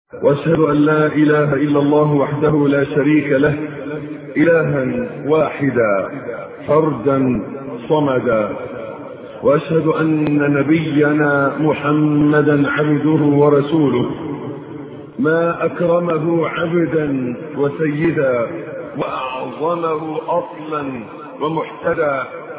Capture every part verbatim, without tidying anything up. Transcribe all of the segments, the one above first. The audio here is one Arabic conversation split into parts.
واشهد ان لا اله الا الله وحده لا شريك له الها واحدا فردا صمدا، واشهد ان نبينا محمدا عبده ورسوله ما اكرمه عبدا وسيدا واعظمه اصلا ومحتدى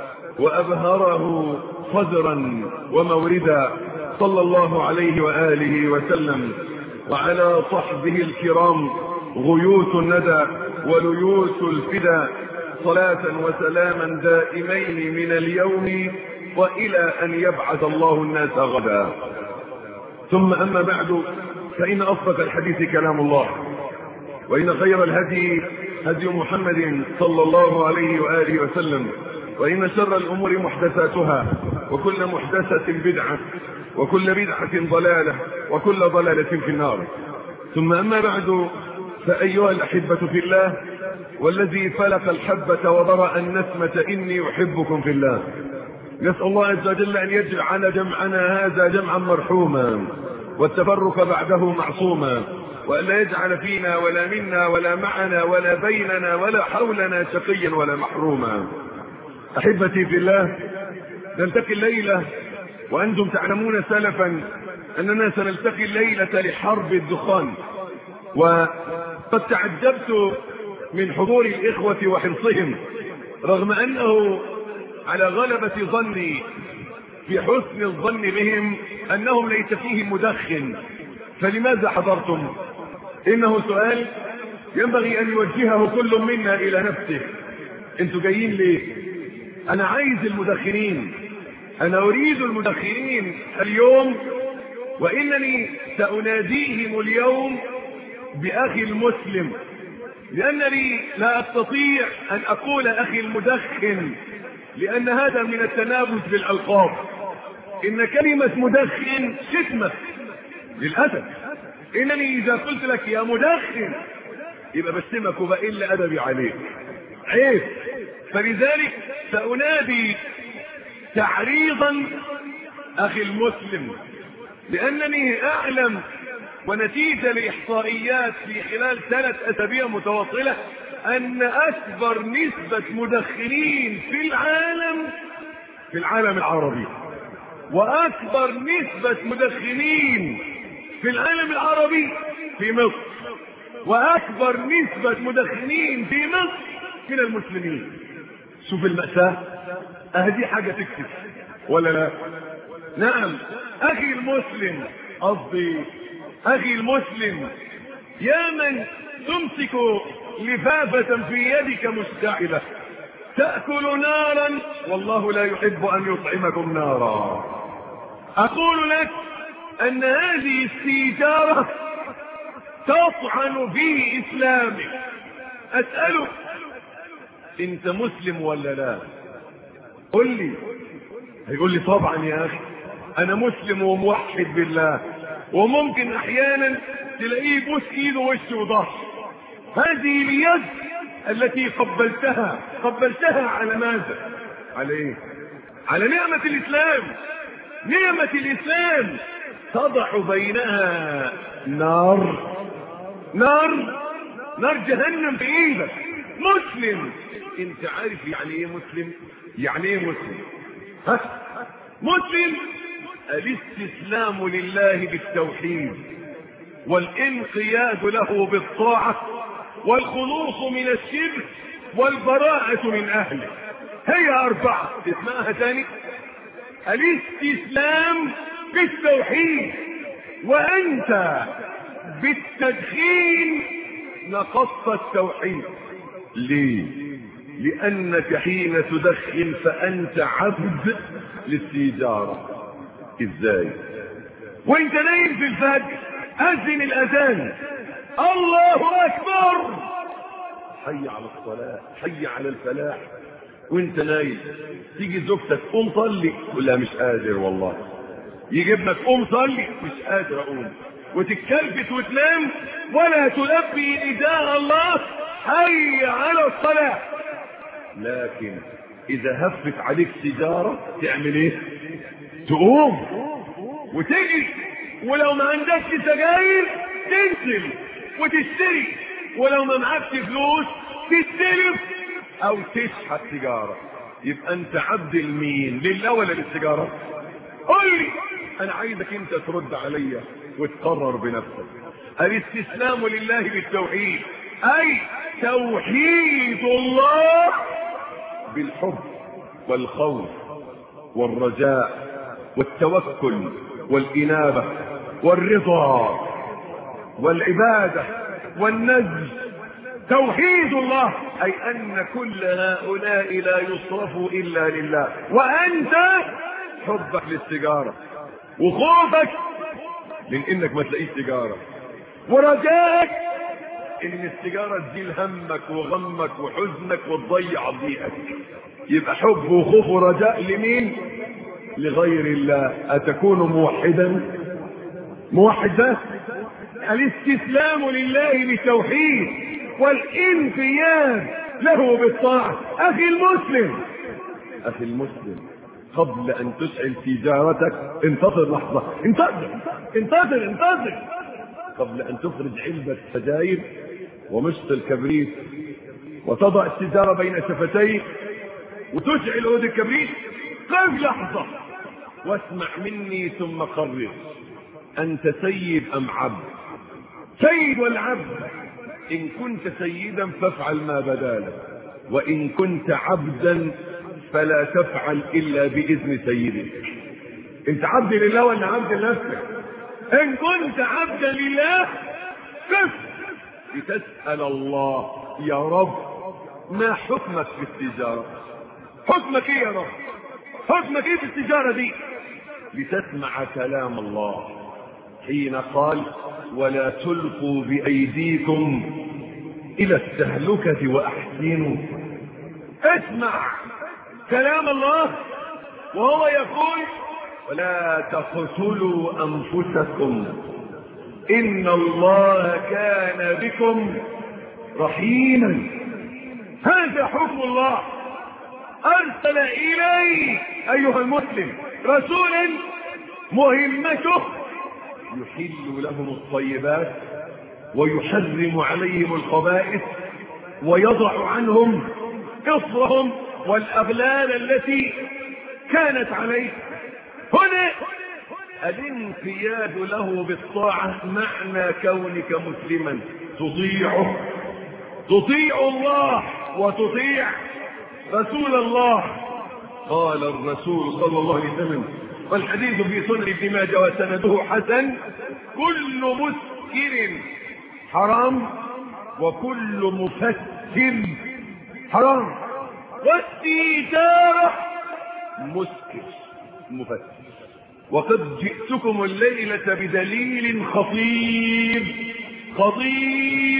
وابهره صدرا وموردا، صلى الله عليه واله وسلم وعلى صحبه الكرام غيوث الندى وليوث الفدى، صلاة وسلاما دائمين من اليوم والى ان يبعث الله الناس غدا. ثم اما بعد، فان اصدق الحديث كلام الله، وان خير الهدي هدي محمد صلى الله عليه واله وسلم، وان شر الامور محدثاتها، وكل محدثة بدعة، وكل بدعة ضلالة، وكل ضلالة في النار. ثم اما بعد، فايها الاحبة في الله، والذي فلق الحبة وبرأ النسمة اني احبكم في الله، نسأل الله عز وجل ان يجعل جمعنا هذا جمعا مرحوما والتفرق بعده معصوما، وأن لا يجعل فينا ولا منا ولا معنا ولا بيننا ولا حولنا شقيا ولا محروما. احبتي في الله، نلتقي الليلة وأنتم تعلمون سلفا أننا سنلتقي الليلة لحرب الدخان، وقد تعجبت من حضور الإخوة وحرصهم، رغم أنه على غلبة ظني في حسن الظن بهم أنهم ليس فيهم مدخن، فلماذا حضرتم؟ إنه سؤال ينبغي أن يوجهه كل منا إلى نفسه. أنتوا جايين ليه؟ أنا عايز المدخنين، أنا أريد المدخنين اليوم، وإنني سأناديهم اليوم بأخي المسلم، لأنني لا أستطيع أن أقول أخي المدخن، لأن هذا من التنابز بالألقاب. إن كلمة مدخن شتمة للأسف. إنني إذا قلت لك يا مدخن يبقى بشتمك وبقل أدبي عليك، عيب. فلذلك سأنادي تعريضا أخي المسلم، لأنني أعلم ونتيجة لإحصائيات في خلال ثلاث أسابيع متواصلة أن أكبر نسبة مدخنين في العالم في العالم العربي، وأكبر نسبة مدخنين في العالم العربي في مصر، وأكبر نسبة مدخنين في مصر من المسلمين. شوف المأساة، أهدي حاجة تكتب ولا لا؟ نعم. أخي المسلم، قصدي أخي المسلم، يا من تمسك لفافة في يدك مشتعلة تأكل نارا والله لا يحب أن يطعمكم نارا. أقول لك أن هذه السيجارة تطعن في إسلامك. أسألك، أنت مسلم ولا لا؟ قل لي. هيقول لي طبعا يا أخي أنا مسلم وموحد بالله، وممكن أحيانا تلاقيه بوس إيده وش وظهر. هذه اليد التي قبلتها قبلتها على ماذا؟ على إيه؟ على نعمة الإسلام. نعمة الإسلام تضع بينها نار نار نار جهنم في إيدك. مسلم. أنت عارف يعني إيه مسلم؟ يعني إيه مسلم؟ ها؟ مسلم الاستسلام لله بالتوحيد، والانقياد له بالطاعة، والخلوص من الشرك، والبراءة من أهله. هي أربعة. اسمها تاني: الاستسلام بالتوحيد. وأنت بالتدخين نقضت التوحيد. ليه؟ لأنك حين تدخن فأنت عبد للسيجارة. ازاي؟ وانت نايم في الفجر أذن الأذان، الله أكبر، حي على الصلاة، حي على الفلاح، وانت نايم تيجي زوجتك قوم صلي، تقول لها مش قادر والله. يجي ابنك قوم صلي، مش قادر اقوم، وتتكلفت وتنام ولا تلبي نداء الله حي على الصلاة. لكن اذا هفت عليك سيجارة تعمل ايه؟ تقوم وتجي، ولو ما عندكش سجاير تنزل وتشتري، ولو ما معكش فلوس تستلف او تشحت سيجاره. يبقى انت عبد لمين؟ لله ولا للسيجاره؟ قول لي، انا عايزك انت ترد عليا وتقرر بنفسك. الاستسلام لله بالتوحيد اي توحيد الله بالحب والخوف والرجاء والتوكل والإنابة والرضا والعبادة والنجم. توحيد الله أي أن كل هؤلاء لا يصرفوا إلا لله، وأنت حبك للسيجارة وخوفك من إنك ما تلاقيش سيجارة، ورجائك إن السيجارة تزيل همك وغمك وحزنك وتضيع ضيقك. يبقى حب وخوف ورجاء لمين؟ لغير الله. أتكون موحدا؟ موحد بس. الاستسلام لله بالتوحيد والانقياد له بالطاعة. أخي المسلم، أخي المسلم، قبل أن تشعل سيجارتك انتظر لحظة، انتظر انتظر انتظر قبل أن تخرج علبة سجاير ومشط الكبريت وتضع السيجارة بين شفتيك وتشعل عود الكبريت، قف لحظة واسمع مني ثم قرر. أنت سيد أم عبد؟ سيد والعبد. إن كنت سيدا فافعل ما بدا لك، وإن كنت عبدا فلا تفعل إلا بإذن سيدك. أنت عبد لله ولا عبد لنفسك؟ إن كنت عبدا لله قف لتسأل الله يا رب ما حكمك في التجارة؟ حكمك ايه يا رب؟ حكمك ايه في التجارة دي؟ لتسمع كلام الله حين قال ولا تلقوا بأيديكم إلى التهلكة وأحسنوا. اسمع كلام الله وهو يقول ولا تقتلوا أنفسكم إن الله كان بكم رحيما. هذا حكم الله. أرسل إليه أيها المسلم رسولا مهمته يحل لهم الطيبات ويحرم عليهم الخبائث ويضع عنهم إصرهم والأغلال التي كانت عليه. هنا الانقياد له بالطاعة معنى كونك مسلما تطيعه، تطيع الله وتطيع رسول الله. قال الرسول صلى الله عليه وسلم والحديث في سنن ابن ماجه وسنده حسن كل مسكر حرام وكل مفتر حرام والسيجارة مسكر مفتر. وقد جئتكم الليلة بدليل خطير خطير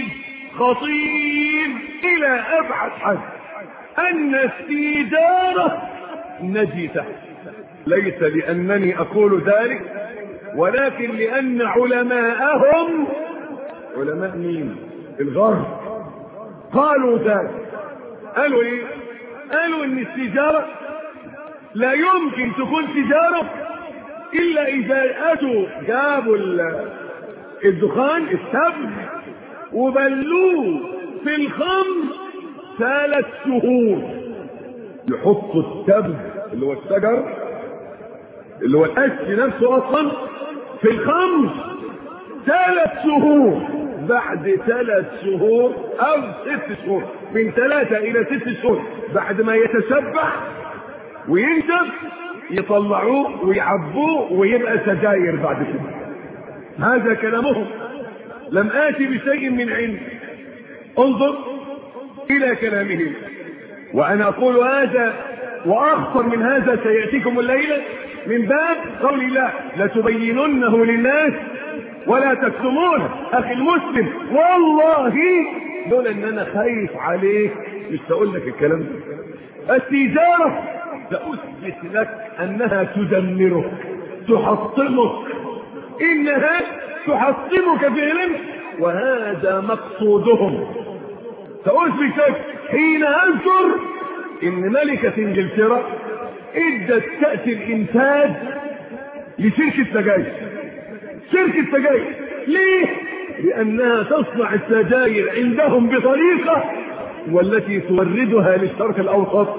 خطير إلى أبعد حد أن السيجارة نجسة. ليس لأنني أقول ذلك ولكن لأن علماءهم، علماء مين؟ الغرب، قالوا ذلك. قالوا إيه؟ قالوا إن السيجارة لا يمكن تكون سيجارة إلا إذا أتوا جابوا الدخان السبع وبلوه في الخمر ثلاث شهور. يحطوا التبغ اللي هو الشجر اللي هو القش نفسه اصلا في الخمر ثلاث شهور. بعد ثلاث شهور او ست شهور، من ثلاثة الى ست شهور بعد ما يتشبع وينشف يطلعوه ويعبوه ويبقى سجاير بعد كده. هذا كلامهم، لم آتي بشيء من عند. انظر الى كلامهم. وانا اقول هذا واخطر من هذا سيأتيكم الليلة من باب قول الله لتبيننه للناس ولا تكتمونه. اخي المسلم والله دول ان انا خايف عليك مش هقول لك الكلام ده. التجارة سأثبت لك انها تدمرك تحطمك، انها تحطمك فعلا، وهذا مقصودهم. سأثبت لك حين اذكر ان ملكة انجلترا ادت كأس الانتاج لشركة سجاير. شركة سجاير ليه؟ لأنها تصنع السجاير عندهم بطريقة، والتي توردها للشرق الأوسط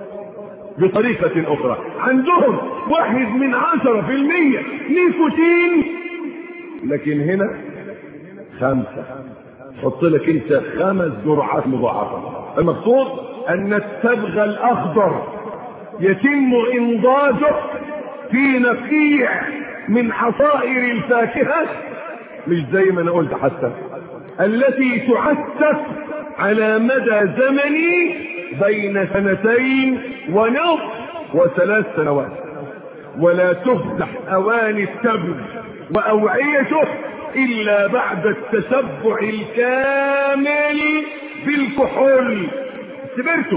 بطريقة أخرى. عندهم واحد من عشرة في المية نيكوتين، لكن هنا خمسة. حط لك انت خمس جرعات مضاعفة. المقصود أن الصبغ الأخضر يتم إنضاجه في نقيع من حصائر الفاكهة، مش زي ما أنا قلت حتى، التي تعسف على مدى زمني بين سنتين ونصف وثلاث سنوات، ولا تفتح أواني التبغ وأوعيته إلا بعد التشبع الكامل بالكحول سبرتو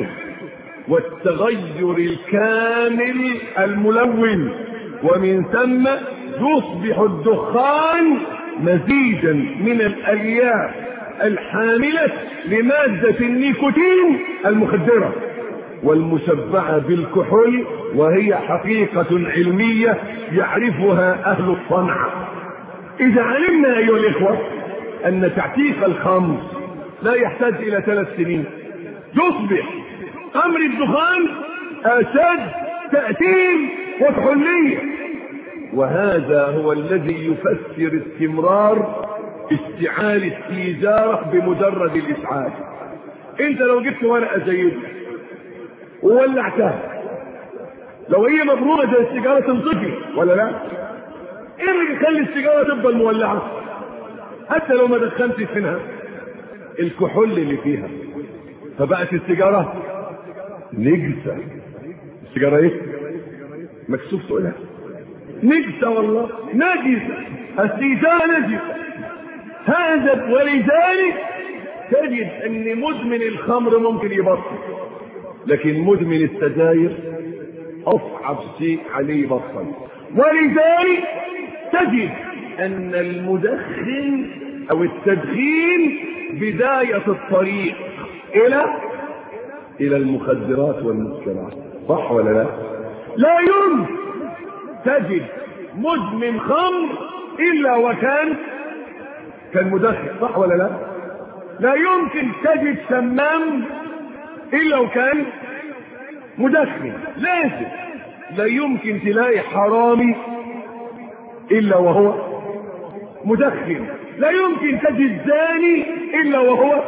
والتغير الكامل الملون، ومن ثم يصبح الدخان مزيدا من الألياف الحاملة لمادة النيكوتين المخدرة والمشبعة بالكحول، وهي حقيقة علمية يعرفها أهل الصنعة. إذا علمنا أيها الإخوة أن تعتيق الخمر لا يحتاج إلى ثلاث سنين، يصبح أمر الدخان أشد تأثير وكحولية، وهذا هو الذي يفسر استمرار اشتعال السيجارة بمجرد الإشعال. انت لو جبت ورقة زي دي وولعتها، لو هي مفروضة زي السيجارة تنطفي ولا لا؟ ايه اللي يخلي السيجارة تفضل مولعة حتى لو ما دخنتش منها؟ الكحول اللي فيها، فبقت السيجارة نجسة. السيجارة ايه؟ مكسوف تقولها نجسة، والله نجسة، السيجارة نجسة. هذا ولذلك تجد ان مدمن الخمر ممكن يبطل، لكن مدمن السجاير اصعب شيء عليه يبطل. ولذلك تجد ان المدخن او التدخين بداية الطريق الى الى المخدرات والمسكرات، صح ولا لا؟ لا يمكن تجد مدمن خمر الا وكان كان مدخن، صح ولا لا؟ لا يمكن تجد شمام الا وكان مدخن، لازم. لا يمكن تلاقي حرامي الا وهو مدخن، لا يمكن تجد زاني الا وهو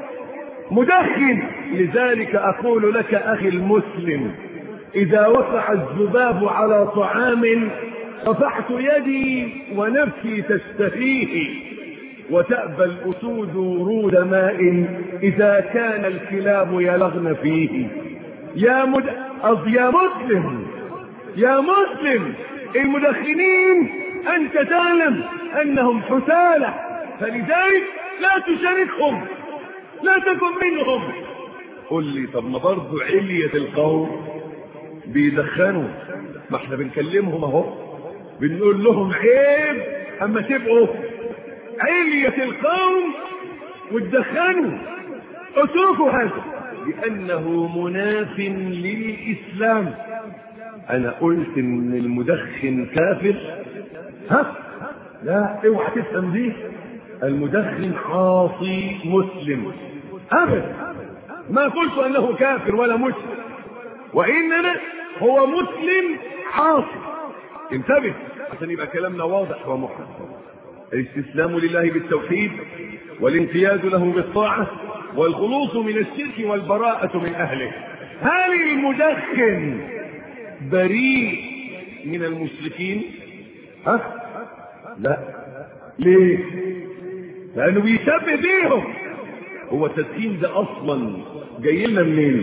مدخن. لذلك اقول لك اخي المسلم، اذا وقع الذباب على طعام رفعت يدي ونفسي تشتهيه، وتأبى الأسود ورود ماء إذا كان الكلاب يلغن فيه. يا مد... يا مسلم يا مسلم المدخنين أنت تعلم أنهم حثالة، فلذلك لا تشاركهم، لا تكن منهم. قل لي طب ما برضو علية القوم بيدخنوا، ما احنا بنكلمهم اهو، بنقول لهم عيب اما تبقوا علية القوم وتدخنوا، اتركوا هذا لأنه مناف للإسلام. أنا قلت إن المدخن كافر؟ ها؟ لا، اوعى تفهم دي. المدخن عاصي مسلم أبدا، ما قلت أنه كافر ولا مسلم، وإنما هو مسلم عاصي. انتبه عشان يبقى كلامنا واضح ومحدد. الاستسلام لله بالتوحيد، والانقياد له بالطاعة، والخلوص من الشرك والبراءة من أهله. هل المدخن بريء من المشركين؟ ها؟ لا. ليه؟ لأنه بيشبه بيهم. هو التدخين ده أصلا جاي لنا منين؟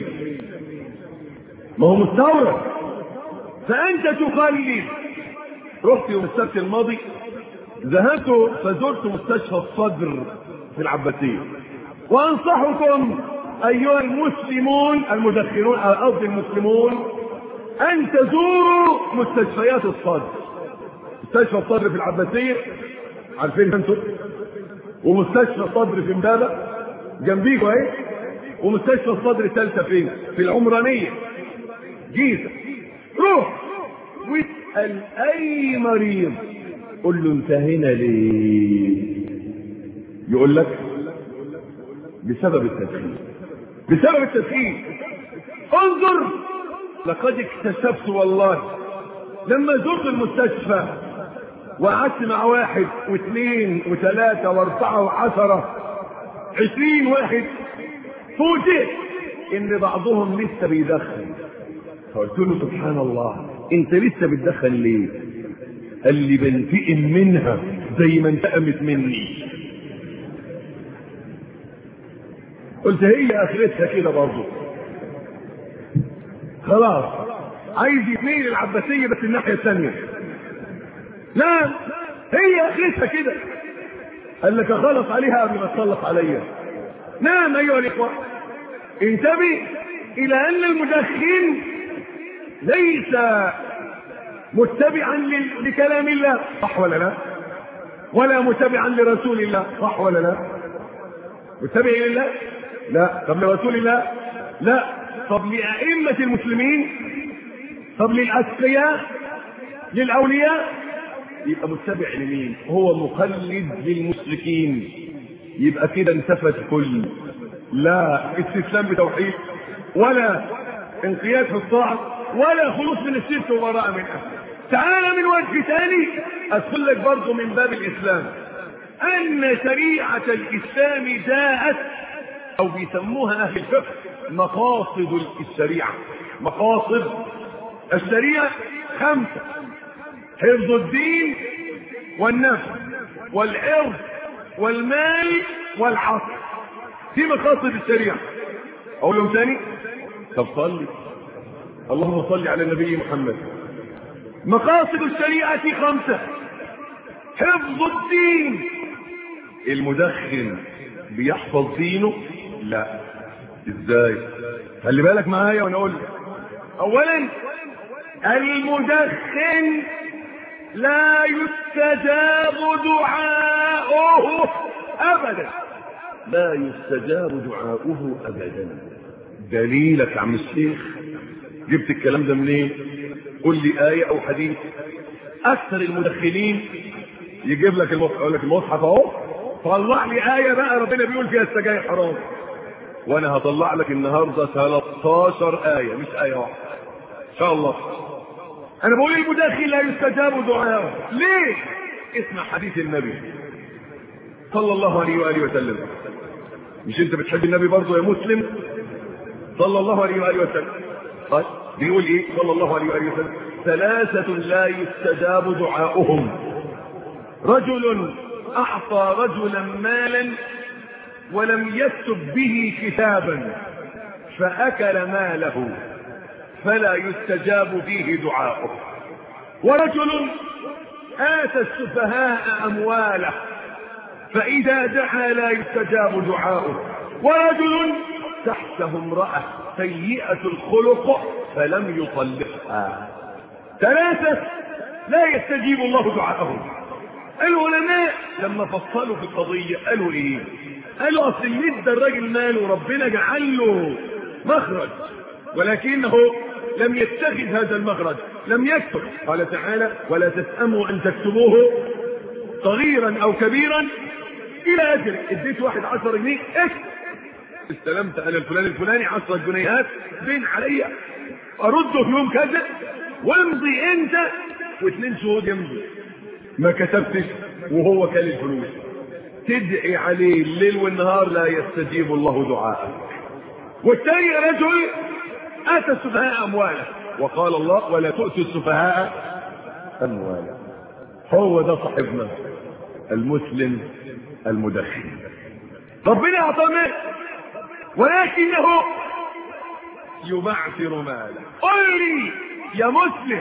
ما هو مستورد. فأنت تقلد. رحت يوم السبت الماضي، ذهبت فزرت مستشفى الصدر في العباسية، وأنصحكم أيها المسلمون المدخنون، قصدي المسلمون، أن تزوروا مستشفيات الصدر. مستشفى الصدر في العباسية عارفين انتم، ومستشفى الصدر في امبابة جنبيكوا اهي، ومستشفى الصدر الثالثة فين؟ في العمرانية جيزة. روح واسأل أي مريض، قل له انت هنا ليه؟ يقول لك بسبب التدخين، بسبب التدخين. انظر، لقد اكتشفت والله لما زرت المستشفى وقعدت مع واحد واثنين وثلاثة واربعة وعشرة عشرين واحد، فوجئت ان بعضهم لسه بيدخن. فقلت له سبحان الله، انت لسه بتدخن ليه؟ قال لي بنتقم منها زي ما انتقمت مني. قلت هي اخرتها كده برضه، خلاص عايز يتنقل العباسية بس الناحية الثانية. لا، هي اخرتها كده. قال لك اخلص عليها قبل ما تخلص عليا. نعم ايها الاخوة، انتبه الى ان المدخن ليس متبعا لكلام الله، صح ولا لا؟ ولا متبعا لرسول الله، صح ولا لا؟ متبع لله؟ لا. طب لرسول الله؟ لا. طب لأئمة المسلمين؟ طب للأتقياء؟ للأولياء؟ يبقى متبع لمين؟ هو مقلد للمشركين. يبقى كده انتفت كل لا استسلام بتوحيد، ولا انقياد في الطاعة، ولا خلوص من الشرك وبراءة من أهله. تعال من وجه ثاني أدخل لك برضه من باب الإسلام، أن شريعة الإسلام جاءت، أو بيسموها أهل الفقه مقاصد الشريعة. مقاصد الشريعة خمسة: حفظ الدين والنفس والعرض والمال والعقل. دي مقاصد الشريعة. أقول لهم ثاني؟ طب صلي، اللهم صل على النبي محمد. مقاصد الشريعة خمسة: حفظ الدين. المدخن بيحفظ دينه؟ لا. ازاي؟ خلي بالك معايا وانا اقول لك. اولا، المدخن لا يستجاب دعاؤه ابدا، لا يستجاب دعاؤه ابدا. دليلك يا عم الشيخ؟ جبت الكلام ده منين؟ قل لي آية او حديث. اكثر المدخنين يجيب لك المصحف، يقول لك المصحف اهو، طلع لي آية بقى ربنا بيقول فيها السجاير حرام. وانا هطلع لك النهارده ثلاثة عشر آية، مش آية واحدة ان شاء الله. انا بقول المدخن لا يستجاب دعاؤه. ليه؟ اسمع حديث النبي صلى الله عليه وآله وسلم. مش انت بتحب النبي برضه يا مسلم؟ صلى الله عليه وآله وسلم. طيب بيقول ايه صلى الله عليه وآله وسلم؟ ثلاثة لا يستجاب دعاؤهم: رجل أعطى رجلا مالا ولم يكتب به كتابا فأكل ماله فلا يستجاب فيه دعاؤه. ورجل آتى السفهاء أمواله فإذا دعا لا يستجاب دعاؤه. ورجل تحته امرأة سيئة الخلق فلم يطلقها. ثلاثة لا يستجيب الله دعاءهم. العلماء لما فصلوا في القضية قالوا ايه؟ قالوا اصل اللي ادى الراجل ماله ربنا جعل له مخرج، ولكنه لم يتخذ هذا المخرج، لم يكتب. قال تعالى: ولا تسأموا ان تكتبوه صغيرا او كبيرا الى اجل. اديت واحد عشر جنيه اكتب، استلمت انا الفلاني الفلاني عشرة جنيهات بين عليا، ارده في يوم كذا، وامضي انت واثنين شهود يمضي. ما كتبتش وهو كان الفلوس، تدعي عليه الليل والنهار لا يستجيب الله دعاءك. والثاني رجل اتى السفهاء امواله وقال الله: ولا تؤتوا السفهاء امواله. هو ده صاحبنا المسلم المدخن. ربنا اعطاه مال ولكنه يبعثر ماله. قل لي يا مسلم،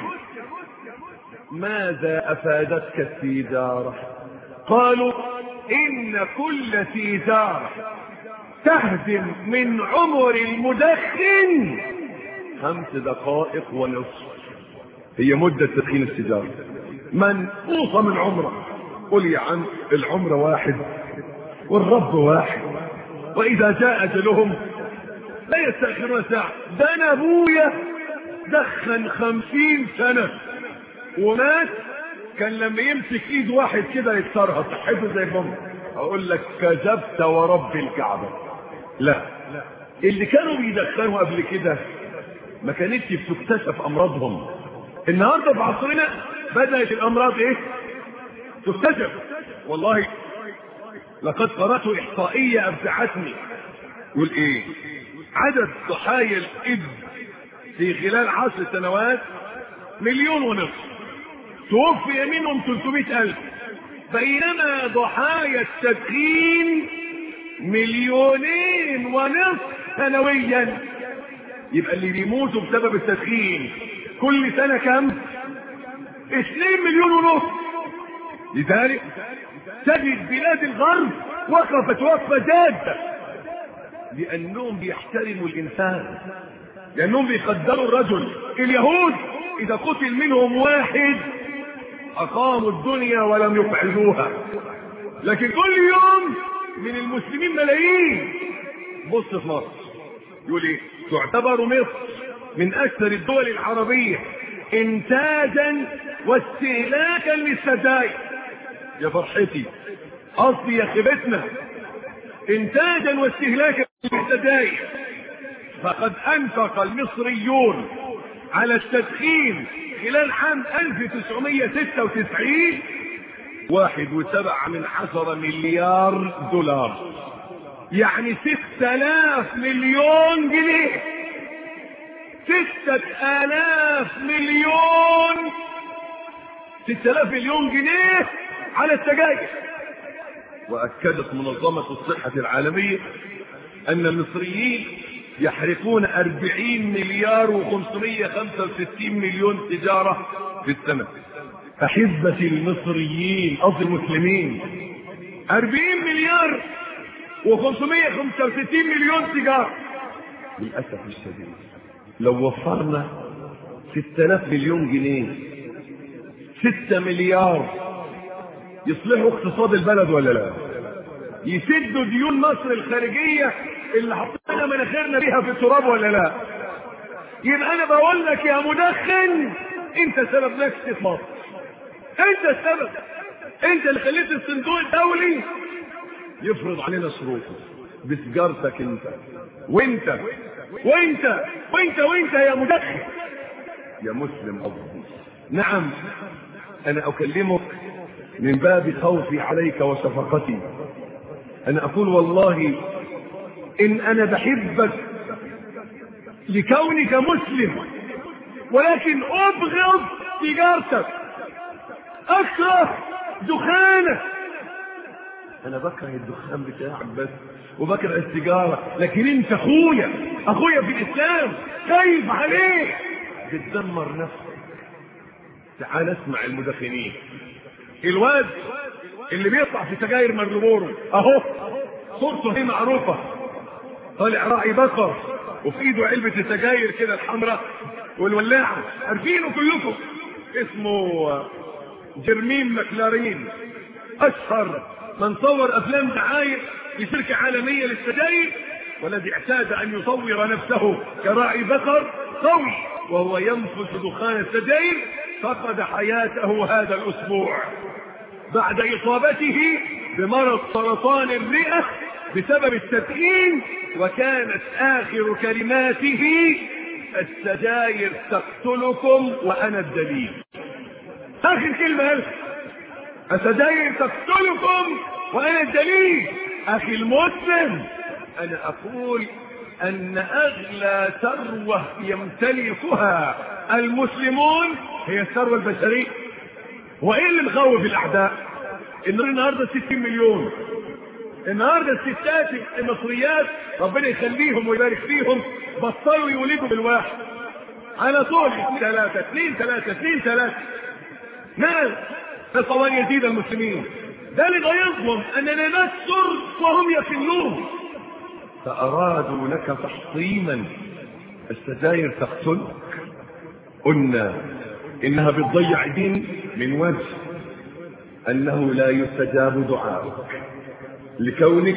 ماذا افادتك التجارة؟ قالوا: ان كل تجارة تهدم من عمر المدخن خمس دقائق ونصف. هي مدة تدخين السيجارة منقوصة من عمره. قل يا عم العمر واحد والرب واحد، واذا جاء اجلهم لا يستأخرون ساعة. ده انا ابويا دخن خمسين سنة ومات، كان لما يمسك ايد واحد كده يكسرها، صحته زي بوم. اقول لك كذبت ورب الكعبة. لا، اللي كانوا بيدخنوا قبل كده ما كانتش بتكتشف امراضهم. النهارده في عصرنا بدأت الامراض ايه تكتشف. والله لقد قرأت احصائية ابدعتني. يقول ايه؟ عدد ضحايا الايدز في خلال عشر سنوات مليون ونصف، توفي منهم ثلاثمائة ألف، بينما ضحايا التدخين مليونين ونصف سنويا. يبقى اللي بيموتوا بسبب التدخين كل سنة كم؟ اثنين مليون ونصف. لذلك تجد بلاد الغرب وقفت وقفة جادة، لأنهم بيحترموا الإنسان، لأنهم بيقدروا الرجل. اليهود إذا قتل منهم واحد أقاموا الدنيا ولم يفعلوها، لكن كل يوم من المسلمين ملايين. بص في مصر يقول ايه؟ تعتبر مصر من أكثر الدول العربية إنتاجا واستهلاكا للسجاير. يا فرحتي، قصدي يا خيبتنا، إنتاجا واستهلاكا للسجاير. فقد أنفق المصريون على التدخين خلال عام ألف وتسعمائة وستة وتسعين واحد وسبعة من عشرة مليار دولار، يعني ستة آلاف مليون جنيه. ستة آلاف مليون ستة آلاف مليون جنيه على السجاير. وأكدت منظمة الصحة العالمية أن المصريين يحرقون أربعين مليار وخمسمائة وخمسة وستين مليون سيجارة في السنة. أحبة المصريين قصدي المسلمين، أربعين مليار وخمسمائة وخمسة وستين مليون سيجارة. للأسف الشديد لو وفرنا ستة آلاف مليون جنيه، ستة مليار، يصلحوا اقتصاد البلد ولا لا؟ يسدوا ديون مصر الخارجية اللي حطينا مناخيرنا بيها في التراب ولا لا؟ يبقى انا بقول لك يا مدخن، انت سبب نكسة مصر، انت السبب. انت اللي خليت الصندوق الدولي يفرض علينا شروطه بسجارتك انت وانت وانت وانت وانت يا مدخن يا مسلم قصدي. نعم، انا اكلمك من باب خوفي عليك وشفقتي. انا اقول والله ان انا بحبك لكونك مسلم، ولكن ابغض سيجارتك، اكره دخانك. انا بكره الدخان بتاعك بس وبكره السيجاره، لكن انت اخويا اخويا في الاسلام، خايف عليك، بتدمر نفسك. تعال اسمع المدخنين. الواد اللي بيطلع في سجاير مارلبورو اهو صورته هي معروفه، طالع راعي بقر وفي ايده علبه السجاير كده الحمراء والولاعه، عارفينه كلكم، اسمه جيرمين ماكلارين، اشهر من صور افلام دعايه لشركه عالميه للسجاير، والذي اعتاد ان يصور نفسه كراعي بقر قوي وهو ينفث دخان السجاير. فقد حياته هذا الاسبوع بعد اصابته بمرض سرطان الرئه بسبب التدخين، وكانت اخر كلماته: السجاير تقتلكم وانا الدليل. اخر كلمه قالها السجاير تقتلكم وانا الدليل. اخي المسلم، انا اقول ان اغلى ثروه يمتلكها المسلمون هي الثروه البشريه. وايه اللي مخوف الاعداء؟ ان النهارده ستين مليون، النهارده الستات المصريات ربنا يخليهم ويبارك فيهم بطلوا يولدوا بالواحد على طول، اثنين ثلاثه اثنين ثلاثه اثنين ثلاثه. نعم، نسأل الله يزيد المسلمين. ده اللي غيظهم اننا نكثر وهم يكلون، فارادوا لك تحطيما. السجاير تقتلك، قلنا انها بتضيع دين من وجه انه لا يستجاب دعاءك لكونك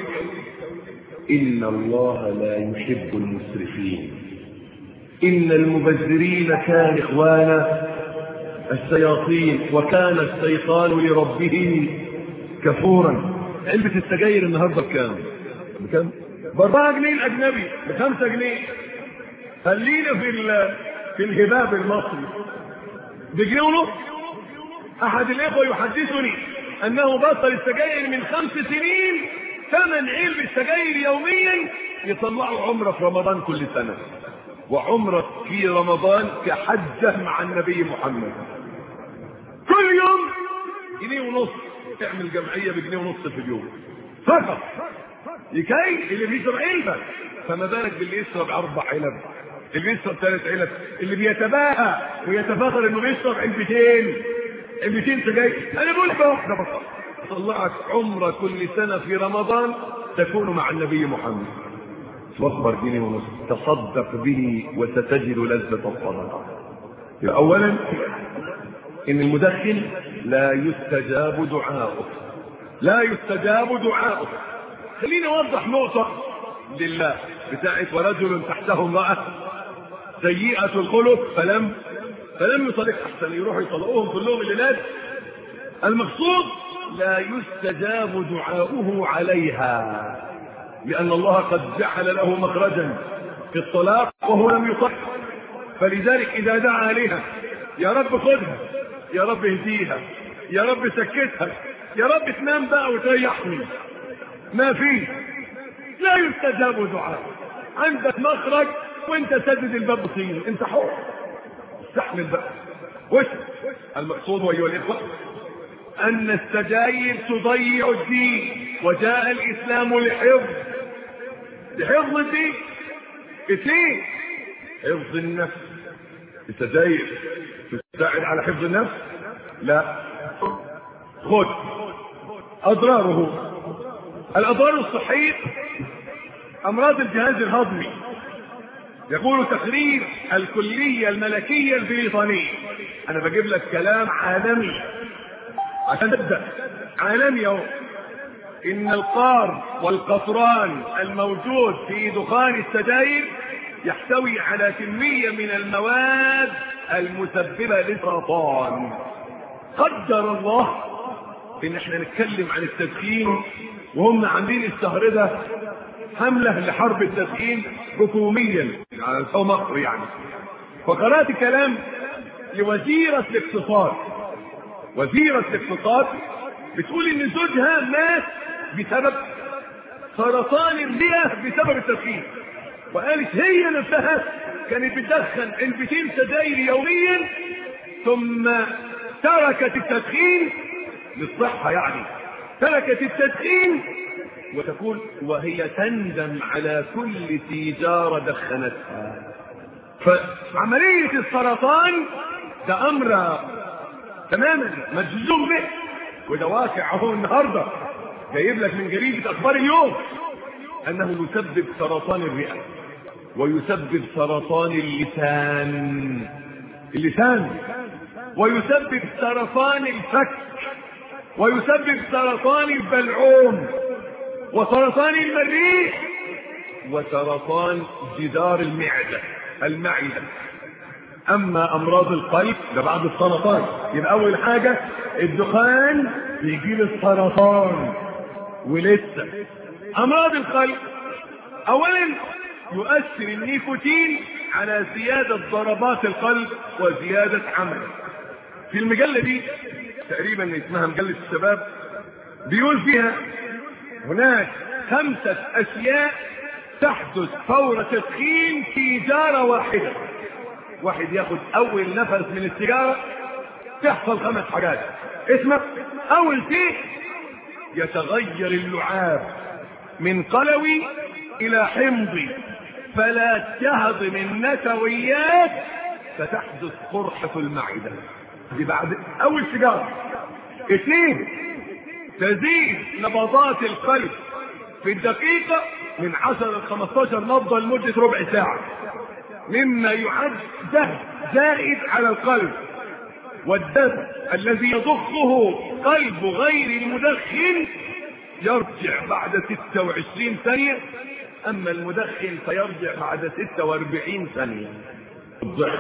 ان الله لا يحب المسرفين. ان المبذرين كان اخوان الشياطين وكان الشيطان لربه كفورا. علبة السجاير النهاردة بكام؟ بكام؟ باربعة جنيه الأجنبي، بخمسة جنيه. خلينا في في الهباب المصري بجنيه ونص. أحد الإخوة يحدثني أنه بطل السجاير من خمس سنين، ثمن علبة سجاير يوميا يطلعوا عمرة في رمضان كل سنة، وعمرة في رمضان كحجة مع النبي محمد. كل يوم جنيه ونص، تعمل جمعية بجنيه ونص في اليوم فقط لكي اللي بيشرب علبة، فما بالك باللي يشرب أربع علب، اللي بيشرب ثلاث علب، اللي بيتباهى ويتفاخر إنه بيشرب علبتين علبتين سجاير. أنا بقول لك واحدة بس طلعك عمرة كل سنة في رمضان تكون مع النبي محمد. واصبر جنيه ونص، تصدق به وستجد لذة الصدقة. أولا إن المدخن لا يستجاب دعاؤه، لا يستجاب دعاؤه. خليني أوضح نقطة لله بتاعت ورجل تحته امرأة سيئة الخلق فلم فلم يطلق، أحسن يروحوا يطلقوهم كلهم الليلات. المقصود لا يستجاب دعاؤه عليها، لأن الله قد جعل له مخرجا في الطلاق وهو لم يطلق. فلذلك إذا دعا عليها يا رب خذها، يا رب اهديها، يا رب سكتها، يا رب تنام بقى وتريحني، ما فيه، لا يستجاب دعاء. عندك مخرج وانت سدد الباب بطين، انت حر، استحمل بقى. وش المقصود ايها الاخوه؟ ان السجاير تضيع الدين، وجاء الاسلام لحفظ لحفظ الدين. اثنين، حفظ النفس. السجاير تساعد على حفظ النفس؟ لا. خذ اضراره. الاضرار الصحيه، امراض الجهاز الهضمي. يقول تقرير الكليه الملكيه البريطانيه، انا بجيب لك كلام عالمي عشان تبدا عالمي اهو، ان القار والقطران الموجود في دخان السجاير يحتوي على كميه من المواد المسببه للسرطان. قدر الله ان احنا نتكلم عن التدخين وهم عاملين الشهر ده حمله لحرب التدخين حكوميا على مستوى مصر يعني. فقرات كلام لوزيره الاقتصاد، وزيره الاقتصاد بتقول ان زوجها مات بسبب سرطان الرئه بسبب التدخين، وقالت هي نفسها كانت بتدخن علبتين سجاير يوميا ثم تركت التدخين للصحة، يعني تركت التدخين، وتقول وهي تندم على كل سيجارة دخنتها. فعملية السرطان ده أمر تماما مجزوم به، وده واقع اهو النهارده جايب لك من جريدة أخبار اليوم أنه يسبب سرطان الرئة، ويسبب سرطان اللسان اللسان ويسبب سرطان الفك، ويسبب سرطان البلعوم، وسرطان المريء، وسرطان جدار المعدة المعدة. أما أمراض القلب ده بعد السرطان. يبقى أول حاجة الدخان بيجيب السرطان. ولسه أمراض القلب، أولا يؤثر النيكوتين على زيادة ضربات القلب وزيادة عمله. في المجلة دي تقريبا اسمها مجلة الشباب بيقول فيها هناك خمسة أشياء تحدث فور تدخين سيجارة واحدة. واحد ياخد أول نفس من السيجارة تحصل خمس حاجات. اسمع، أول شيء يتغير اللعاب من قلوي إلى حمضي فلا تهضم النشويات فتحدث قرحة المعدة. دي بعد أول سيجارة. اثنين، تزيد نبضات القلب في الدقيقة من عشرة ل خمستاشر نبضة لمدة ربع ساعة، مما يعد دهء زائد على القلب. والدم الذي يضخه قلب غير المدخن يرجع بعد ستة وعشرين ثانية، أما المدخن فيرجع بعد ستة وأربعين ثانية. الضعف.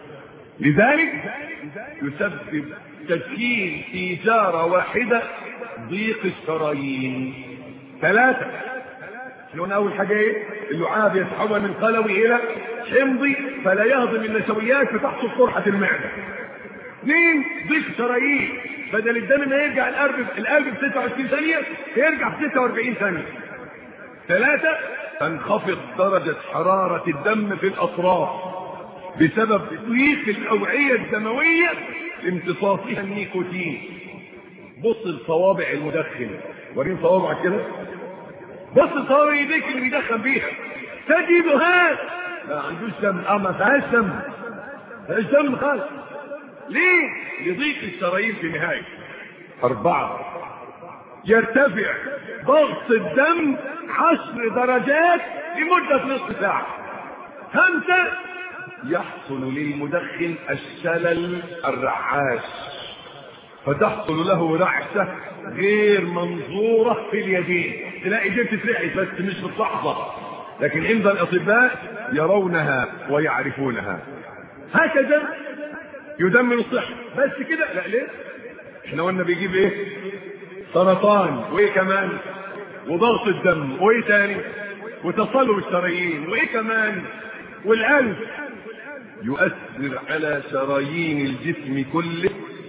لذلك يسبب تدخين سيجارة واحدة ضيق الشرايين. ثلاثة، لون اول حاجة ايه؟ اللعاب يتحول من قلوي الى حمضي فلا يهضم النشويات فتحصل قرحة المعدة. اثنين، ضيق شرايين، بدل الدم ما يرجع القلب القلب في ستة وعشرين ثانية يرجع في ستة وأربعين ثانية. ثلاثة، تنخفض درجة حرارة الدم في الأطراف بسبب ضيق الأوعية الدموية لامتصاصها النيكوتين. بص لصوابع المدخن، ورين صوابعك كده، بص لصوابع ايديك اللي بيدخن بيها، تجدها ما عندوش دم، اه ما فيهاش دم، ما فيهاش دم خالص. ليه؟ لضيق الشرايين في النهاية. أربعة، يرتفع ضغط الدم عشر درجات لمدة نصف ساعة. خمسة، يحصل للمدخن الشلل الرعاش فتحصل له رعشة غير منظورة في اليدين، تلاقي ايديه بتترعش بس مش في اللحظة، لكن عند الأطباء يرونها ويعرفونها. هكذا يدمر الصحة. بس كده؟ لا، ليه؟ احنا قلنا بيجيب ايه؟ سرطان، وايه كمان؟ وضغط الدم، وايه تاني؟ وتصلب الشرايين، وايه كمان؟ والقلب. يؤثر على شرايين الجسم كله،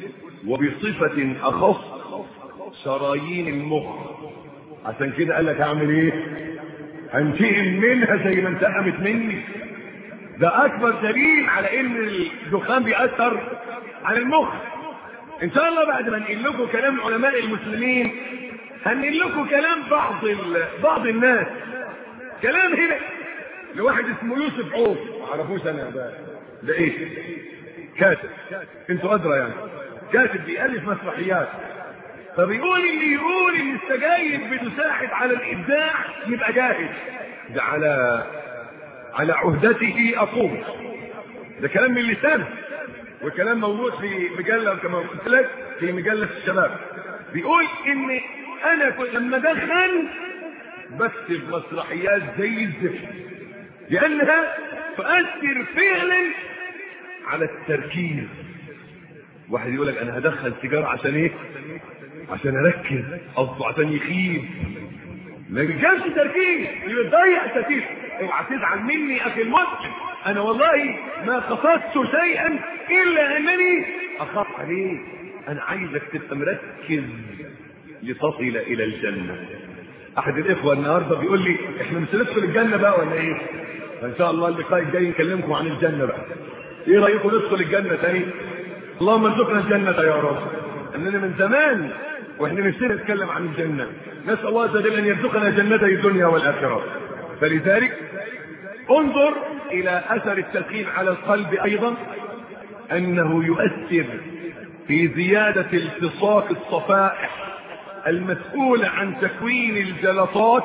وبصفة اخص شرايين المخ. عشان كده قال لك اعمل ايه؟ هنتقم منها زي ما انتقمت مني. ده اكبر دليل على ان الدخان بيأثر على المخ. ان شاء الله بعد ما نقول لكم كلام علماء المسلمين هنقول لكم كلام بعض بعض الناس. كلام هنا لواحد اسمه يوسف عوف، ما اعرفوش انا ده ده ايه؟ كاتب، انتوا ادرى يعني. كاتب بيألف مسرحيات، فبيقول اللي يقول ان السجاير بتساعد على الابداع يبقى جاهل. ده على على عهدته اقوم. ده كلام من لسانه، وكلام موجود في مجله كما قلت لك في مجله الشباب. بيقول ان انا كنت لما ادخن بكتب مسرحيات زي الزفت لانها تؤثر فعلا على التركيز. واحد يقول لك انا هدخل سيجاره عشان ايه؟ عشان اركز، قصده عشان يخيب. ما بيجيبش تركيز، بيضيع تركيز. اوعى تزعل مني اخي المسلم، انا والله ما قصدت شيئا الا انني اخاف عليك. انا عايزك تبقى مركز لتصل الى الجنه. احد الاخوه النهارده بيقول لي احنا مش هندخل الجنه بقى ولا ايه؟ فان شاء الله اللقاء الجاي نكلمكم عن الجنه بقى. ايه رايكم ندخل الجنه تاني؟ اللهم ارزقنا الجنه يا رب. اننا من زمان واحنا نفسنا نتكلم عن الجنه، نسال الله عز وجل ان يرزقنا جنتي الدنيا والاخره. فلذلك انظر الى اثر التدخين على القلب ايضا، انه يؤثر في زياده التصاق الصفائح المسؤوله عن تكوين الجلطات،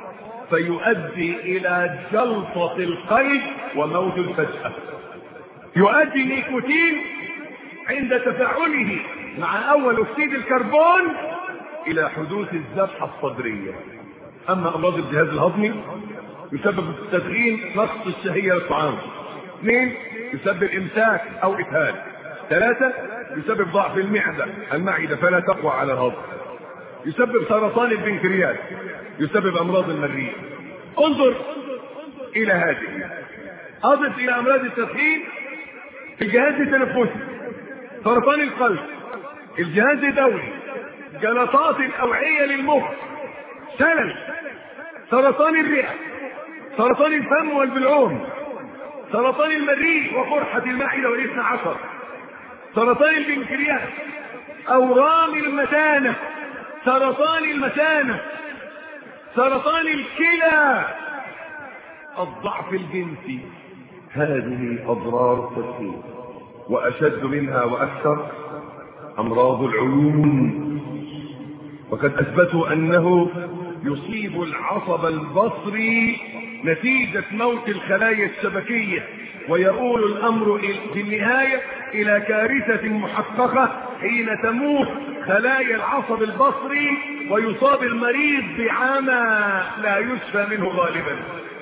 فيؤدي الى جلطه القلب وموت الفجأة. يؤدي النيكوتين عند تفاعله مع اول اكسيد الكربون الى حدوث الذبحه الصدريه. اما امراض الجهاز الهضمي يسبب التدخين نقص الشهيه للطعام. اثنين، يسبب امساك او اسهال. ثلاثه، يسبب ضعف المعده المعده فلا تقوى على الهضم. يسبب سرطان البنكرياس، يسبب امراض المريء. انظر الى هذه. اضف الى امراض التدخين الجهاز التنفسي، سرطان القلب، الجهاز الدوري، جلطات الاوعيه للمخ، شلل، سرطان الرئه، سرطان الفم والبلعوم، سرطان المريء وقرحه المعده والاثنى عشر، سرطان البنكرياس، اورام المثانه، سرطان المثانه، سرطان الكلى، الضعف الجنسي. هذه اضرار التدخين. واشد منها واكثر امراض العيون، وقد اثبتوا انه يصيب العصب البصري نتيجة موت الخلايا الشبكية، ويؤول الامر في النهاية الى كارثة محققة حين تموت خلايا العصب البصري ويصاب المريض بعمى لا يشفى منه غالبا.